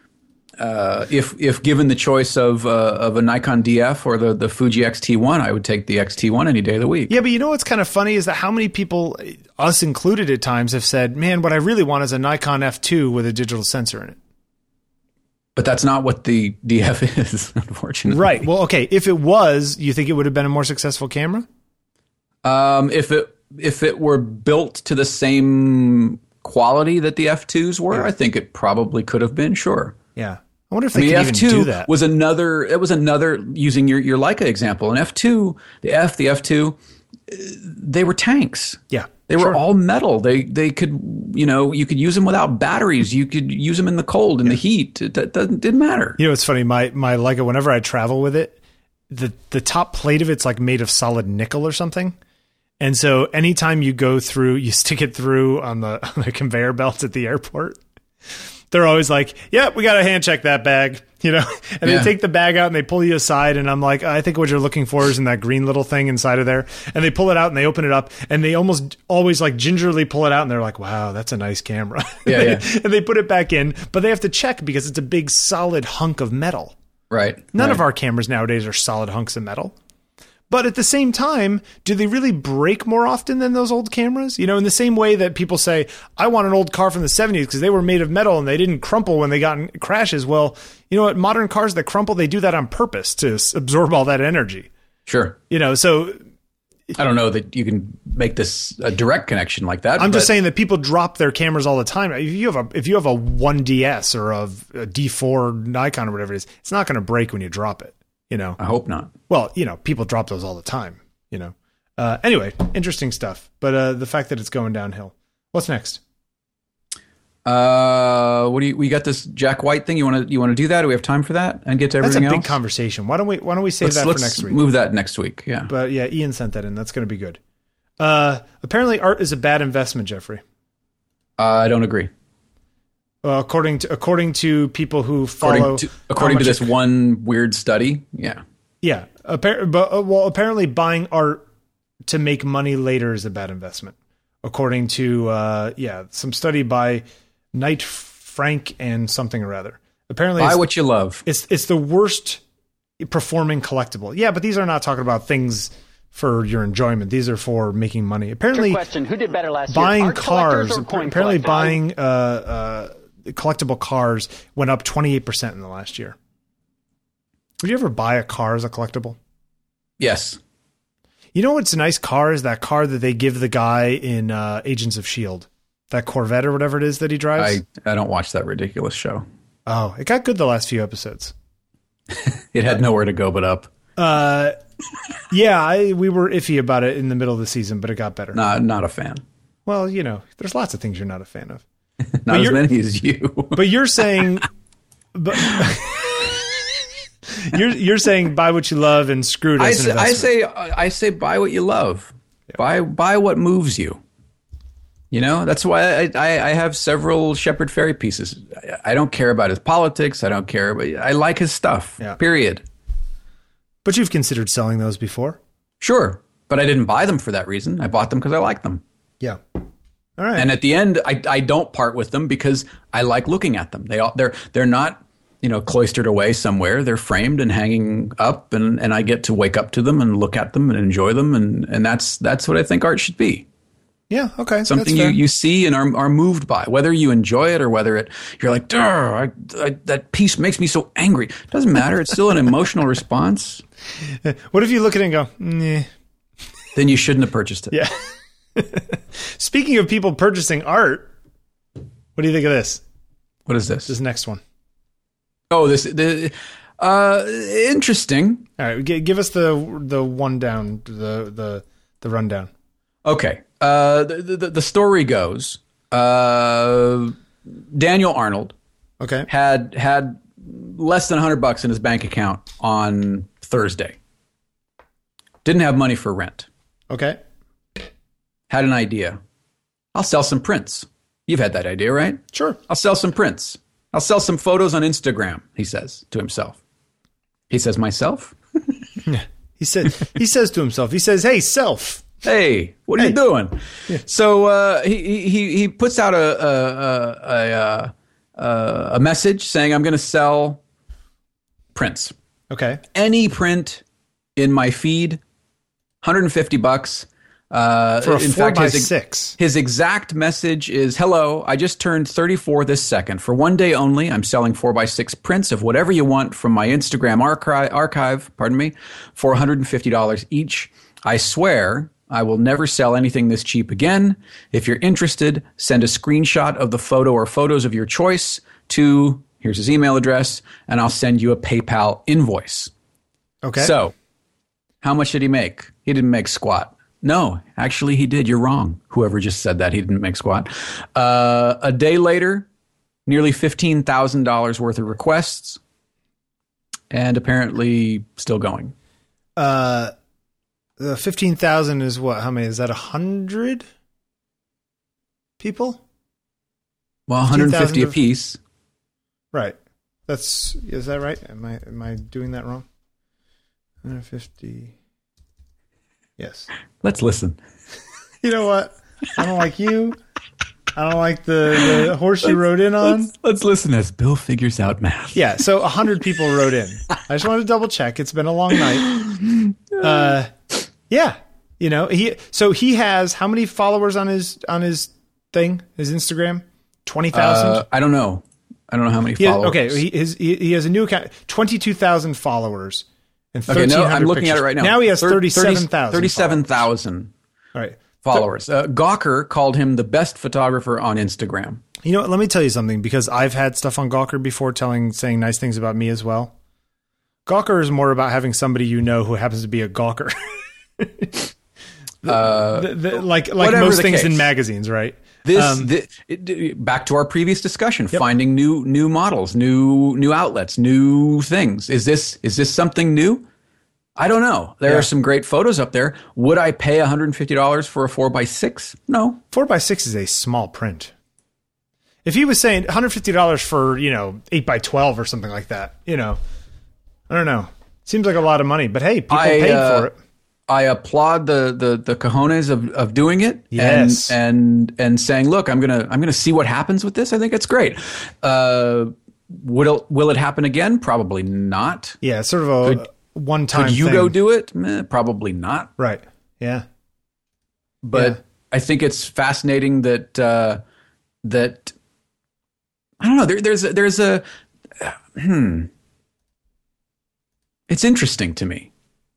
uh, if if given the choice of uh, of a Nikon D F or the the Fuji X T one, I would take the X T one any day of the week. Yeah, but you know what's kind of funny is that how many people, us included at times, have said, "Man, what I really want is a Nikon F two with a digital sensor in it." But that's not what the D F is, unfortunately. Right. Well, okay. If it was, you think it would have been a more successful camera? Um, if it if it were built to the same quality that the F twos were, yeah. I think it probably could have been. Sure. Yeah. I wonder if they I mean, could F two even do that. Was another. It was another using your your Leica example. An F two, the F, the F two, they were tanks. Yeah. They sure. were all metal. They they could, you know, you could use them without batteries. You could use them in the cold, in yeah. the heat. It, it, it didn't matter. You know, it's funny. My my Leica, whenever I travel with it, the the top plate of it's like made of solid nickel or something. And so anytime you go through, you stick it through on the, on the conveyor belts at the airport, they're always like, "Yep, yeah, we got to hand check that bag," you know. And yeah. they take the bag out and they pull you aside, and I'm like, "I think what you're looking for is in that green little thing inside of there." And they pull it out and they open it up, and they almost always like gingerly pull it out, and they're like, "Wow, that's a nice camera." Yeah, yeah. And they put it back in, but they have to check because it's a big solid hunk of metal. Right. None right. of our cameras nowadays are solid hunks of metal. But at the same time, do they really break more often than those old cameras? You know, in the same way that people say, I want an old car from the seventies because they were made of metal and they didn't crumple when they got in crashes. Well, you know what? Modern cars that crumple, they do that on purpose to absorb all that energy. Sure. You know, so... I don't know that you can make this a direct connection like that. I'm but. just saying that people drop their cameras all the time. If you have a if you have a one D S or a, a D four Nikon or whatever it is, it's not going to break when you drop it. You know, I hope not. Well, you know, people drop those all the time, you know. Uh, anyway, interesting stuff. But uh, the fact that it's going downhill. What's next? Uh, what do you? We got this Jack White thing. You want to? You want to do that? Do we have time for that and get to everything else? That's a big conversation. Why don't we? Why don't we save let's, that let's for next week? Move that next week. Yeah. But yeah, Ian sent that in. That's going to be good. Uh, apparently, art is a bad investment, Jeffrey. Uh, I don't agree. Uh, according to according to people who follow, according to, according to this it, one weird study, yeah, yeah. Appar- but uh, well, apparently, buying art to make money later is a bad investment, according to uh, yeah, some study by Knight Frank and something or other. Apparently, buy what you love. It's it's the worst performing collectible. Yeah, but these are not talking about things for your enjoyment. These are for making money. Apparently, question: Who did better last buying year? cars. Apparently, collectors? buying uh, uh, collectible cars went up twenty-eight percent in the last year. Would you ever buy a car as a collectible? Yes. You know what's a nice car is that car that they give the guy in uh, Agents of S H I E L D, that Corvette or whatever it is that he drives. I, I don't watch that ridiculous show. Oh, it got good the last few episodes. It had nowhere to go but up. Uh, yeah, I, we were iffy about it in the middle of the season, but it got better. Not, not a fan. Well, you know, there's lots of things you're not a fan of. Not as many as you. But you're saying, but you're you're saying buy what you love and screw it. I as say, an I investment. say I say buy what you love. Yeah. Buy buy what moves you. You know, that's why I, I, I have several Shepard Fairey pieces. I, I don't care about his politics. I don't care, but I like his stuff. Yeah. Period. But you've considered selling those before? Sure, but I didn't buy them for that reason. I bought them because I like them. Yeah. All right. And at the end, I, I don't part with them because I like looking at them. They all, they're they're not, you know, cloistered away somewhere. They're framed and hanging up, and, and I get to wake up to them and look at them and enjoy them, and, and that's that's what I think art should be. Yeah, okay. Something you, you see and are, are moved by, whether you enjoy it or whether it you're like, I, I, that piece makes me so angry. It doesn't matter. It's still an emotional response. What if you look at it and go, nah. Then you shouldn't have purchased it. Yeah. Speaking of people purchasing art, what do you think of this? What is this? This next one. Oh, this the uh, interesting. All right, g- give us the the one down, the the the rundown. Okay. Uh, the, the the story goes, uh, Daniel Arnold, okay, had had less than a hundred bucks in his bank account on Thursday. Didn't have money for rent. Okay. Had an idea. I'll sell some prints. You've had that idea, right? Sure. I'll sell some prints. I'll sell some photos on Instagram. He says to himself. He says, myself. he said. He says to himself. He says, "Hey, self." Hey, what are hey. you doing? Yeah. So uh, he he he puts out a a, a, a uh, a message saying I'm going to sell prints. Okay. Any print in my feed, one hundred fifty bucks. Uh, For a in four fact, by his, six. his exact message is, hello, I just turned thirty-four this second. For one day only, I'm selling four by six prints of whatever you want from my Instagram archi- archive, pardon me, for one hundred fifty dollars each. I swear I will never sell anything this cheap again. If you're interested, send a screenshot of the photo or photos of your choice to, here's his email address, and I'll send you a PayPal invoice. Okay. So, how much did he make? He didn't make squat. No, actually he did. You're wrong. Whoever just said that, he didn't make squat. Uh, a day later, nearly fifteen thousand dollars worth of requests, and apparently still going. Uh, the fifteen thousand is what? How many? Is that one hundred people? Well, one hundred fifty apiece. Right. That's, is that right? Am I, am I doing that wrong? one hundred fifty. Yes. Let's listen. You know what? I don't like you. I don't like the, the horse you rode in on. Let's, let's listen as Bill figures out math. Yeah, so one hundred people wrote in. I just wanted to double check. It's been a long night. Uh, yeah, you know, he so he has how many followers on his on his thing, his Instagram? twenty thousand? Uh, I don't know. I don't know how many He has, followers. okay, he, his, he, he has a new account, twenty-two thousand followers. And Okay, no, I'm looking pictures. at it right now. Now he has Thir- thirty-seven thousand. thirty-seven thousand All right. followers. Uh, Gawker called him the best photographer on Instagram. You know what? Let me tell you something, because I've had stuff on Gawker before telling, saying nice things about me as well. Gawker is more about having somebody you know who happens to be a Gawker. the, Uh, the, the, like like whatever most the things case. in magazines, right? This, Um, thi- it- back to our previous discussion, finding new new models, new new outlets, new things. Is this is this something new? I don't know. There Yeah. are some great photos up there. Would I pay one hundred fifty dollars for a four by six? No. Four by six is a small print. If he was saying one hundred fifty dollars for, you know, eight by twelve or something like that, you know, I don't know. Seems like a lot of money, but hey, people I, paid uh, for it. I applaud the the the cojones of, of doing it Yes. and and and saying, look, I'm gonna I'm gonna see what happens with this. I think it's great. Uh, will it, will it happen again? Probably not. Yeah, it's sort of a Could- one-time Could you thing. go do it? Meh, probably not. Right. Yeah. But Yeah. I think it's fascinating that uh, that I don't know. There, there's a, there's a hmm. It's interesting to me.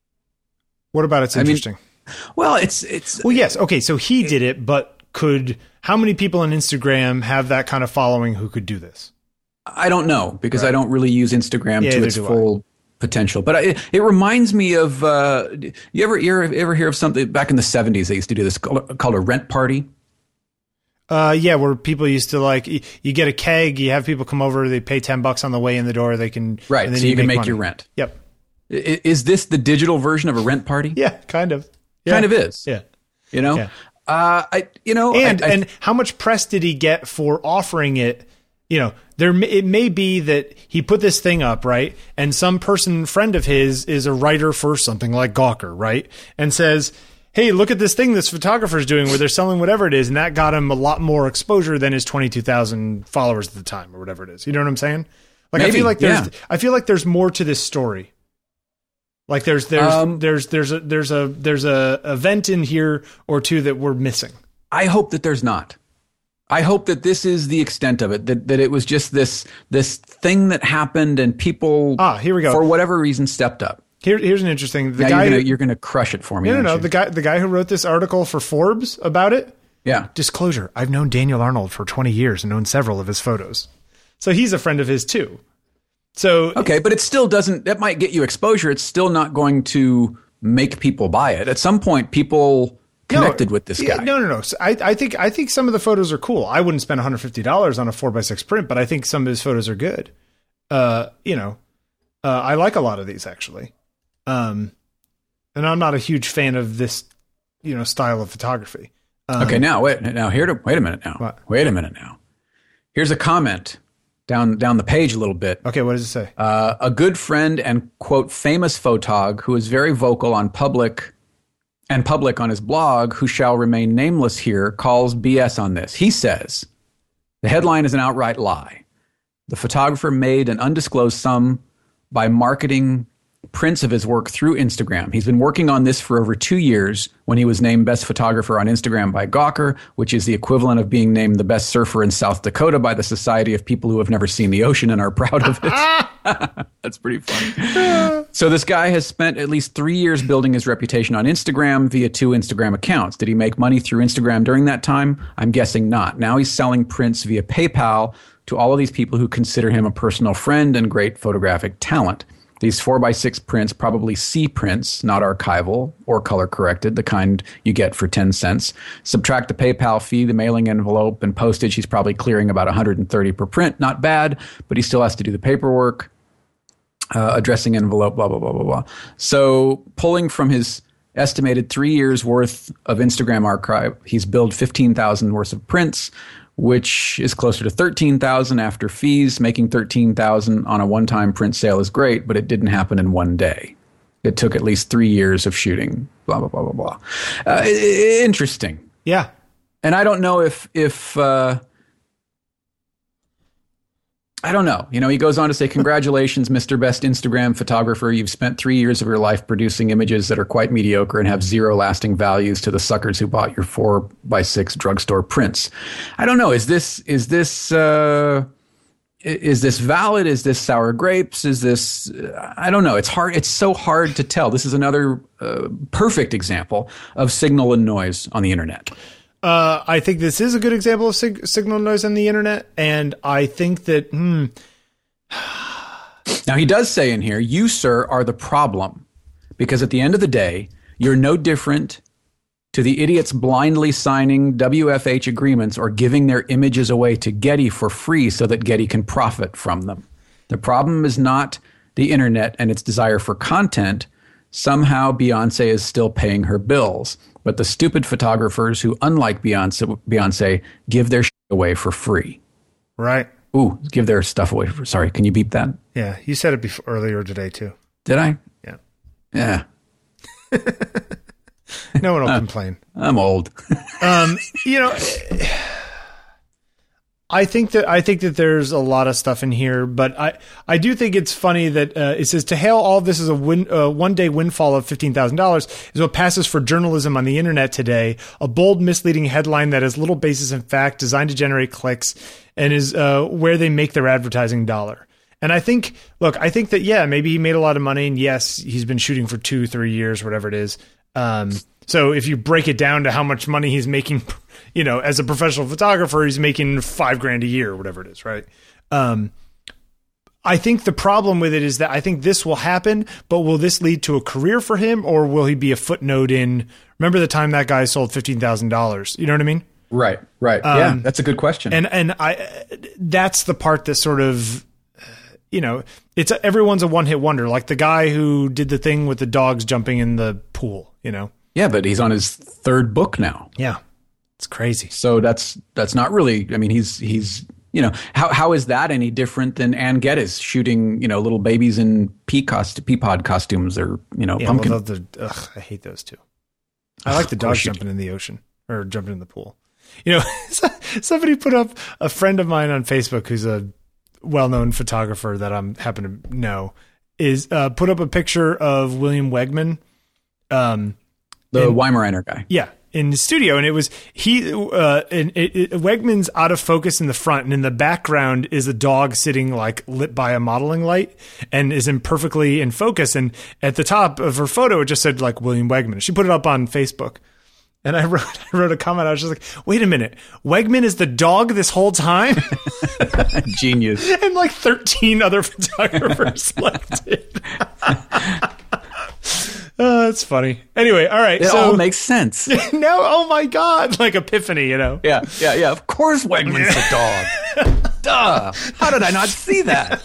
What about it's I mean- interesting? Well, it's it's Well, yes. Okay, so he did it, but could how many people on Instagram have that kind of following who could do this? I don't know because I don't really use Instagram Yeah, to neither its do I. full potential. But I, it reminds me of uh, you ever you ever, ever hear of something back in the seventies? They used to do this called, called a rent party. Uh, yeah, where people used to like y- you get a keg, you have people come over, they pay ten bucks on the way in the door, they can Right, and then so you, can make money. your rent. Yep. I- Is this the digital version of a rent party? Yeah, kind of. Yeah. Kind of is. Yeah. You know, Yeah. uh, I you know, And I, I, and how much press did he get for offering it? You know, there may- it may be that he put this thing up, right? And some person friend of his is a writer for something like Gawker, right? And says, "Hey, look at this thing this photographer's doing where they're selling whatever it is," and that got him a lot more exposure than his twenty-two thousand followers at the time or whatever it is. You know what I'm saying? Like I Maybe, feel like there's yeah. I feel like there's more to this story. Like there's there's Um, there's there's a there's a there's a event in here or two that we're missing. I hope that there's not. I hope that this is the extent of it. That that it was just this this thing that happened, and people Ah, here we go. for whatever reason stepped up. Here, here's an interesting. The Now guy, you're who- gonna, you're gonna crush it for me. no, no, aren't no. you? The guy, the guy who wrote this article for Forbes about it. yeah. Disclosure: I've known Daniel Arnold for twenty years and owned several of his photos, so he's a friend of his too. So Okay, but it still doesn't. That might get you exposure. It's still not going to make people buy it. At some point, people connected no, with this yeah, guy. No, no, no. So I, I think, I think some of the photos are cool. I wouldn't spend one hundred fifty dollars on a four by six print, but I think some of his photos are good. Uh, you know, uh, I like a lot of these actually. Um, and I'm not a huge fan of this, you know, style of photography. Um, Okay, now wait. Now here to wait a minute. Now What? wait a minute. Now here's a comment down down the page a little bit. Okay, what does it say? Uh, a good friend and quote famous photog who is very vocal on public and public on his blog, who shall remain nameless here, calls B S on this. He says the headline is an outright lie. The photographer made an undisclosed sum by marketing prints of his work through Instagram. He's been working on this for over two years when he was named Best Photographer on Instagram by Gawker, which is the equivalent of being named the best surfer in South Dakota by the Society of People Who Have Never Seen the Ocean and are proud of it. That's pretty funny. So this guy has spent at least three years building his reputation on Instagram via two Instagram accounts. Did he make money through Instagram during that time? I'm guessing not. Now he's selling prints via PayPal to all of these people who consider him a personal friend and great photographic talent. These four by six prints, probably C prints, not archival or color corrected, the kind you get for ten cents. Subtract the PayPal fee, the mailing envelope, and postage. He's probably clearing about one hundred thirty per print. Not bad, but he still has to do the paperwork, uh, addressing envelope, blah, blah, blah, blah, blah. So pulling from his estimated three years worth of Instagram archive, he's billed fifteen thousand worth of prints, which is closer to thirteen thousand after fees. Making thirteen thousand on a one-time print sale is great, but it didn't happen in one day. It took at least three years of shooting, blah, blah, blah, blah, blah. Uh, interesting. Yeah. And I don't know if, if uh, I don't know. You know, he goes on to say, congratulations, Mister Best Instagram Photographer. You've spent three years of your life producing images that are quite mediocre and have zero lasting values to the suckers who bought your four by six drugstore prints. I don't know. Is this, is this, uh, is this valid? Is this sour grapes? Is this, I don't know. It's hard. It's so hard to tell. This is another uh, perfect example of signal and noise on the internet. Uh, I think this is a good example of sig- signal noise on the internet, and I think that. Hmm. Now, he does say in here, you, sir, are the problem, because at the end of the day, you're no different to the idiots blindly signing W F H agreements or giving their images away to Getty for free so that Getty can profit from them. The problem is not the internet and its desire for content. Somehow Beyonce is still paying her bills. But the stupid photographers who, unlike Beyonce, Beyonce give their shit away for free. Right. Ooh, give their stuff away for, sorry, can you beep that? Yeah, you said it before, earlier today, too. Did I? Yeah. Yeah. No one will uh, complain. I'm old. um, you know, I think that I think that there's a lot of stuff in here, but I, I do think it's funny that uh, it says to hail all of this as a win, uh, one day windfall of fifteen thousand dollars is what passes for journalism on the internet today. A bold, misleading headline that has little basis in fact, designed to generate clicks, and is uh, where they make their advertising dollar. And I think, look, I think that, yeah, maybe he made a lot of money, and yes, he's been shooting for two, three years, whatever it is. Um, so if you break it down to how much money he's making, you know, as a professional photographer, he's making five grand a year or whatever it is, right? Um, I think the problem with it is that I think this will happen, but will this lead to a career for him, or will he be a footnote in, remember the time that guy sold fifteen thousand dollars? You know what I mean? Right, right. Um, yeah, that's a good question. And, and I, that's the part that sort of, you know, it's a, everyone's a one hit wonder. Like the guy who did the thing with the dogs jumping in the pool, you know? Yeah, but he's on his third book now. Yeah. It's crazy. So that's that's not really, I mean, he's, he's you know, how how is that any different than Ann Geddes shooting, you know, little babies in pea, cost, pea pod costumes or, you know, yeah, pumpkin. Well, the, ugh, I hate those too. I like the dogs jumping in the ocean or jumping in the pool. You know, somebody put up, a friend of mine on Facebook who's a well-known photographer that I'm happen to know is uh, put up a picture of William Wegman. Um, the in, Weimaraner guy. Yeah. In the studio, and it was he. Uh, and it, it, Wegman's out of focus in the front, and in the background is a dog sitting like lit by a modeling light, and is imperfectly in focus. And at the top of her photo, it just said like William Wegman. She put it up on Facebook, and I wrote I wrote a comment. I was just like, "Wait a minute, Wegman is the dog this whole time." Genius. And like thirteen other photographers liked it. Oh, that's funny. Anyway, all right. It so, all makes sense. No, oh my God. Like epiphany, you know? Yeah, yeah, yeah. Of course Wegman's the dog. Duh. How did I not see that?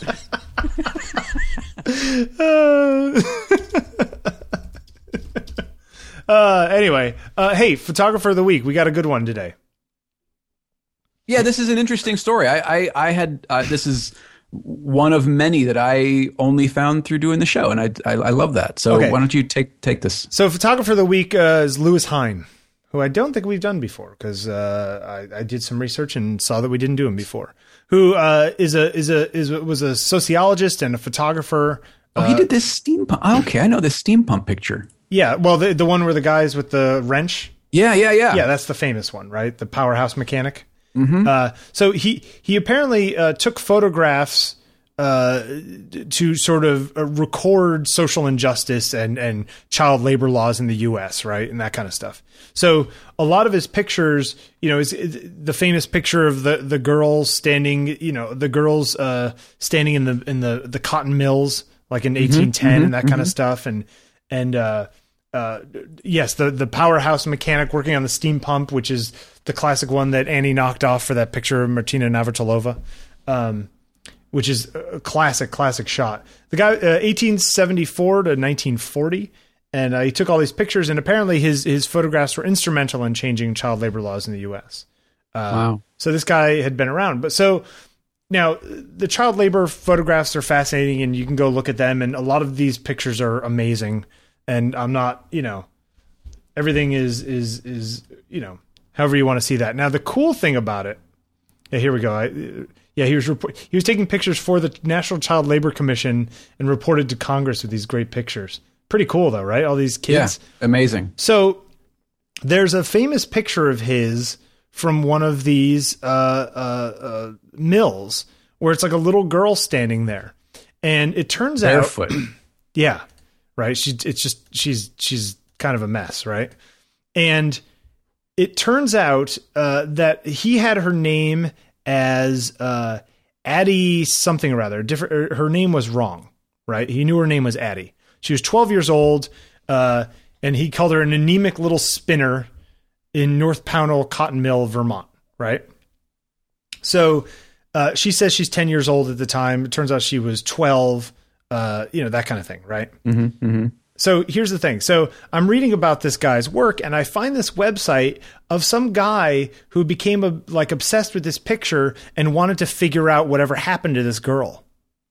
uh, uh, anyway, uh, hey, photographer of the week. We got a good one today. Yeah, this is an interesting story. I, I, I had, uh, this is one of many that I only found through doing the show, and I I, I love that. So okay. Why don't you take take this? So photographer of the week uh, is Lewis Hine. who I don't think we've done before because uh, I, I did some research and saw that we didn't do him before. Who uh, is a is a is was a sociologist and a photographer. Oh, he did this steampunk. Okay, I know this steampunk picture. Yeah, well, the the one where the guys with the wrench. Yeah, yeah, yeah. Yeah, that's the famous one, right? The powerhouse mechanic. Mm-hmm. Uh, so he he apparently uh, took photographs uh, to sort of uh, record social injustice and and child labor laws in the U S, right, and that kind of stuff. So a lot of his pictures, you know, is, is the famous picture of the the girls standing, you know, the girls uh, standing in the in the the cotton mills, like in eighteen ten, mm-hmm, and that kind mm-hmm. of stuff, and and. Uh, Uh, yes, the, the powerhouse mechanic working on the steam pump, which is the classic one that Annie knocked off for that picture of Martina Navratilova, um, which is a classic, classic shot. The guy, uh, eighteen seventy-four to nineteen forty, and uh, he took all these pictures, and apparently his, his photographs were instrumental in changing child labor laws in the U S. Uh, wow. So this guy had been around. But so now the child labor photographs are fascinating, and you can go look at them, and a lot of these pictures are amazing. And I'm not, you know, everything is, is, is, you know, however you want to see that. Now, the cool thing about it, yeah, here we go. I, yeah, he was, report, he was taking pictures for the National Child Labor Commission and reported to Congress with these great pictures. Pretty cool though, right? All these kids. Yeah, amazing. So there's a famous picture of his from one of these, uh, uh, uh, mills where it's like a little girl standing there. And it turns Barefoot. out, yeah. Right. She, it's just, she's, she's kind of a mess. Right. And it turns out, uh, that he had her name as, uh, Addie something or other different. Her name was wrong. Right. He knew her name was Addie. She was twelve years old. Uh, and he called her an anemic little spinner in North Pownell Cotton Mill, Vermont. Right. So, uh, she says she's ten years old at the time. It turns out she was twelve. Uh, you know, that kind of thing, right? Mm-hmm, mm-hmm. So here's the thing. So I'm reading about this guy's work, and I find this website of some guy who became a, like obsessed with this picture and wanted to figure out whatever happened to this girl.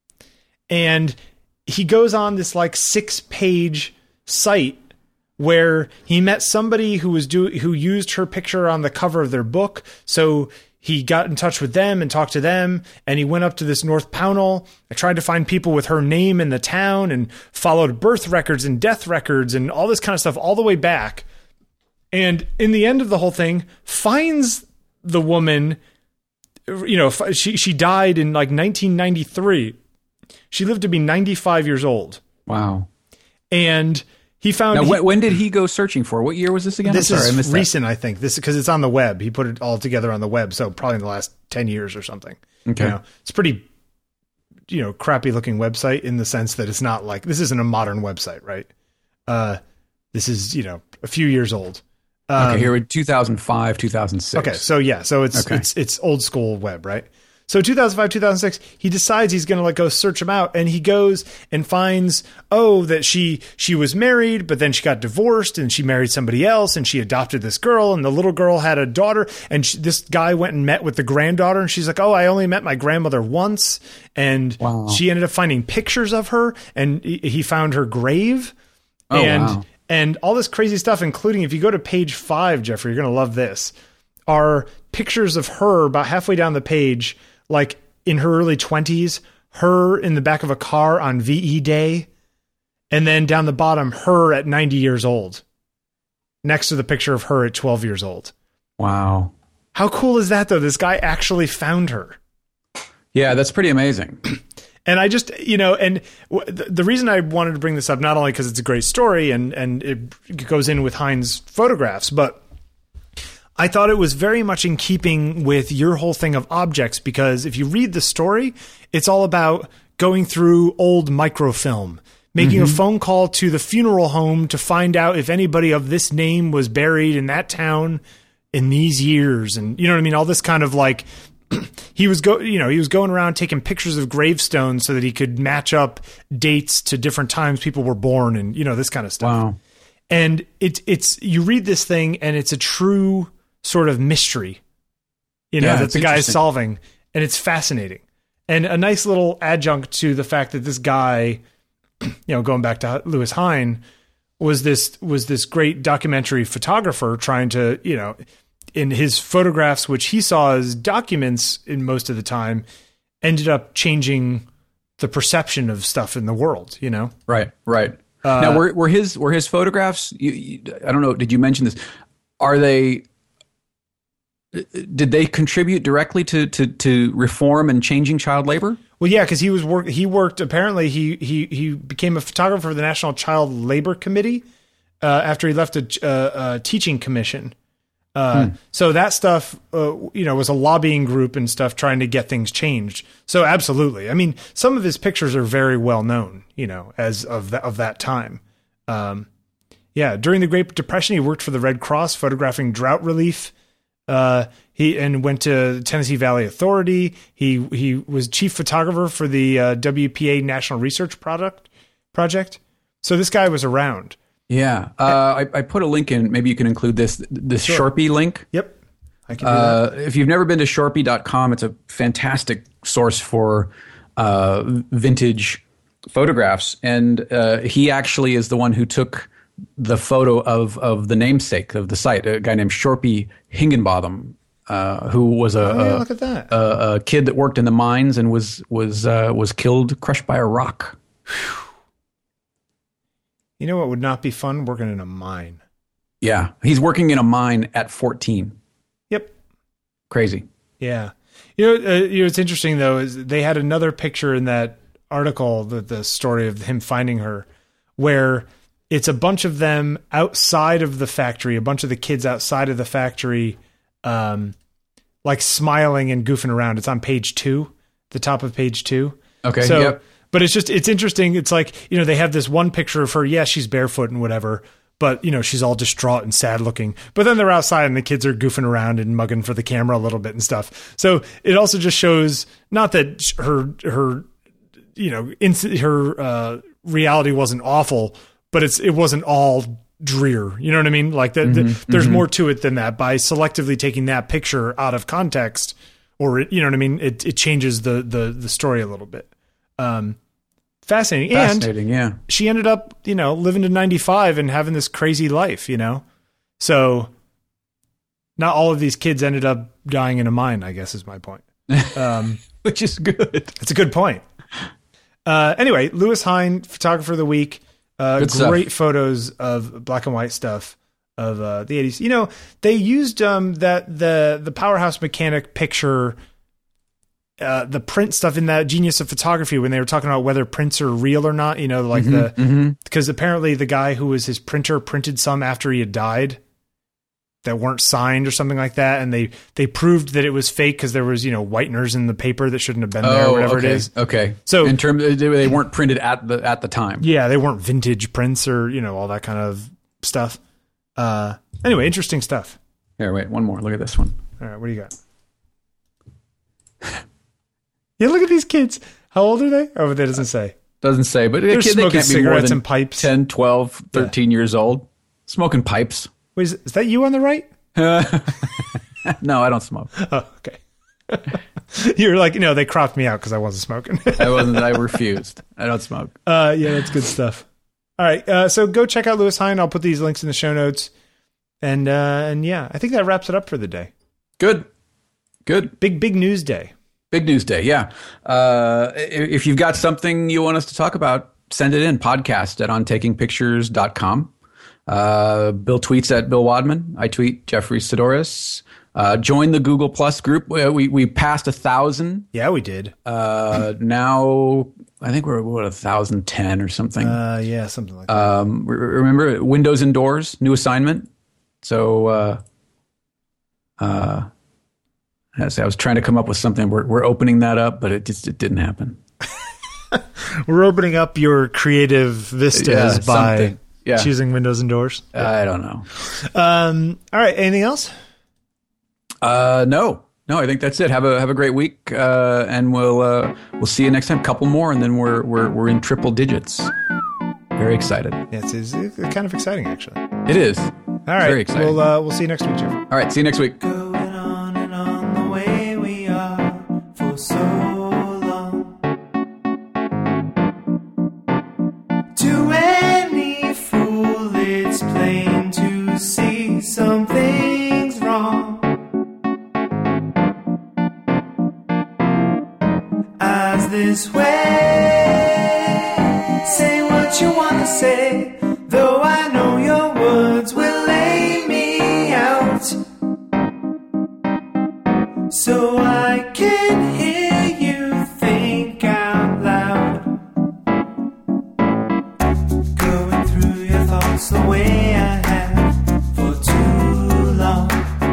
And he goes on this like six page site where he met somebody who was do who used her picture on the cover of their book. So he got in touch with them and talked to them, and he went up to this North Pownell. I tried to find people with her name in the town and followed birth records and death records and all this kind of stuff all the way back. And in the end of the whole thing, finds the woman, you know, she, she died in like nineteen ninety-three. She lived to be ninety-five years old. Wow. And he found. Now, he, when did he go searching for? What year was this again? This I'm sorry, is I missed recent, that. I think. This because it's on the web. He put it all together on the web, so probably in the last ten years or something. Okay, you know, it's pretty, you know, crappy looking website in the sense that it's not like this isn't a modern website, right? Uh, this is you know a few years old. Um, okay, here we're two thousand five, two thousand six. Okay, so yeah, so it's okay. it's it's old school web, right? So two thousand five, two thousand six, he decides he's going to like go search him out, and he goes and finds, oh, that she she was married, but then she got divorced and she married somebody else and she adopted this girl, and the little girl had a daughter, and she, this guy went and met with the granddaughter, and she's like, oh, I only met my grandmother once, and wow. she ended up finding pictures of her, and he, he found her grave, oh, and wow. and all this crazy stuff, including if you go to page five, Jeffrey, you're going to love this, are pictures of her about halfway down the page, like in her early twenties, her in the back of a car on V E Day, and then down the bottom, her at ninety years old, next to the picture of her at twelve years old. Wow. How cool is that, though? This guy actually found her. Yeah, that's pretty amazing. And I just, you know, and w- the, the reason I wanted to bring this up, not only because it's a great story and, and it goes in with Hein's photographs, but I thought it was very much in keeping with your whole thing of objects, because if you read the story, it's all about going through old microfilm, making mm-hmm. a phone call to the funeral home to find out if anybody of this name was buried in that town in these years. And you know what I mean? All this kind of like, he was go, you know, he was going around taking pictures of gravestones so that he could match up dates to different times people were born and, you know, this kind of stuff. Wow. And it's, it's, you read this thing and it's a true sort of mystery, you know, yeah, that the guy is solving, and it's fascinating and a nice little adjunct to the fact that this guy, you know, going back to Louis Hine, was this was this great documentary photographer trying to, you know, in his photographs, which he saw as documents in most of the time, ended up changing the perception of stuff in the world, you know? Right, right. Uh, now, were, were his were his photographs, you, you, I don't know, did you mention this? Are they, did they contribute directly to, to, to reform and changing child labor? Well, yeah, because he was work. He worked. Apparently, he he he became a photographer for the National Child Labor Committee uh, after he left a, a, a teaching commission. Uh, hmm. So that stuff, uh, you know, was a lobbying group and stuff trying to get things changed. So absolutely, I mean, some of his pictures are very well known, you know, as of that of that time. Um, yeah, during the Great Depression, he worked for the Red Cross, photographing drought relief. Uh, he and went to Tennessee Valley Authority. He he was chief photographer for the uh, W P A National Research Product Project. So this guy was around. Yeah, uh, I, I put a link in. Maybe you can include this this Sure. Sharpie link. Yep, I can do Uh, that. if you've never been to Sharpie dot com, it's a fantastic source for uh, vintage photographs, and uh, he actually is the one who took the photo of of the namesake of the site, a guy named Sharpie Hingenbotham, uh, who was a, Oh, yeah, a, look at that. a a kid that worked in the mines and was was uh, was killed, crushed by a rock. You know what would not be fun? Working in a mine. Yeah, he's working in a mine at fourteen. Yep. Crazy. Yeah. You know, uh, you know, what's interesting though is they had another picture in that article, the the story of him finding her, where it's a bunch of them outside of the factory, a bunch of the kids outside of the factory, um, like smiling and goofing around. It's on page two, the top of page two. Okay. So, yep. but it's just, it's interesting. It's like, you know, they have this one picture of her. Yeah, she's barefoot and whatever, but you know, she's all distraught and sad looking, but then they're outside and the kids are goofing around and mugging for the camera a little bit and stuff. So it also just shows not that her, her, you know, ins- her, uh, reality wasn't awful, but it's it wasn't all drear. You know what I mean? Like that, Mm-hmm, the, there's mm-hmm. more to it than that. By selectively taking that picture out of context, or it, you know what I mean, it it changes the the the story a little bit. Um, fascinating. Fascinating. And yeah. she ended up, you know, living to ninety-five and having this crazy life. You know, so not all of these kids ended up dying in a mine, I guess is my point. Um, Which is good. It's a good point. Uh, anyway, Louis Hine, photographer of the week. Uh, Good stuff. great photos of black and white stuff of uh, the eighties. You know, they used um, that the the Powerhouse Mechanic picture, uh, the print stuff in that Genius of Photography when they were talking about whether prints are real or not. You know, like Mm-hmm, the mm-hmm. because apparently the guy who was his printer printed some after he had died that weren't signed or something like that, and they they proved that it was fake because there was, you know, whiteners in the paper that shouldn't have been there, or whatever okay. it is. Okay. So- in terms, they they weren't printed at the at the time. Yeah, they weren't vintage prints or, you know, all that kind of stuff. Uh, anyway, interesting stuff. Here, wait, one more. Look at this one. All right, what do you got? Yeah, look at these kids. How old are they? Oh, that doesn't say. Doesn't say, but They're they, smoking they can't be more cigarettes than and pipes. ten, twelve, thirteen years old. Smoking pipes. Wait, is, is that you on the right? No, I don't smoke. Oh, okay. You're like, you know, they cropped me out because I wasn't smoking. I wasn't. I refused. I don't smoke. Uh, yeah, that's good stuff. All right, uh, so go check out Louis Hine. I'll put these links in the show notes, and uh, and yeah, I think that wraps it up for the day. Good. Good. Big big news day. Big news day. Yeah. Uh, if you've got something you want us to talk about, send it in. Podcast at on taking pictures dot com. Uh, Bill tweets at Bill Wadman. I tweet Jeffrey Sidoris. Uh, join the Google Plus group. We we passed a thousand. Yeah, we did. Uh, now I think we're what a thousand ten or something. Uh, yeah, something like that. Um, re- remember Windows Indoors, new assignment. So, uh, uh, as I was trying to come up with something. We're we're opening that up, but it just it didn't happen. We're opening up your creative vistas Yeah, by something. Yeah. choosing Windows Indoors. I don't know. Um, all right, anything else? Uh, no, no. I think that's it. Have a have a great week, uh, and we'll uh, we'll see you next time. Couple more, and then we're we're we're in triple digits. Very excited. Yeah, it's, it's kind of exciting, actually. It is. All right, Very exciting. we'll uh, we'll see you next week, Jeff. All right. See you next week. Going on and on the way we are for so long. To any fool this way. Say what you wanna say, though I know your words will lay me out. So I can hear you think out loud. Going through your thoughts the way I have for too long.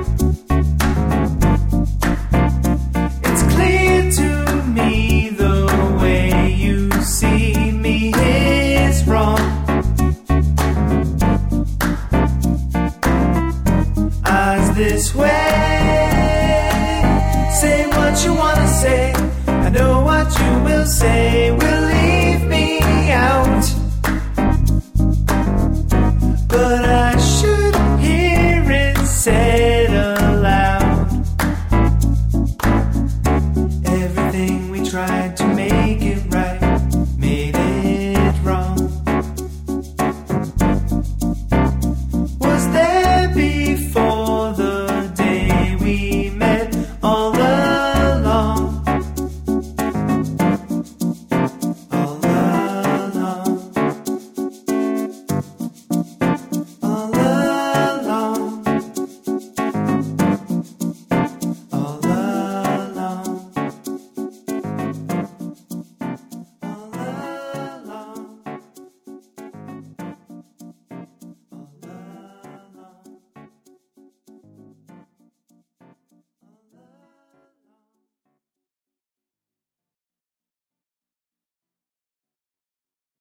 It's clear to me the way you see me is wrong. Eyes this way. Say what you wanna say. I know what you will say will lead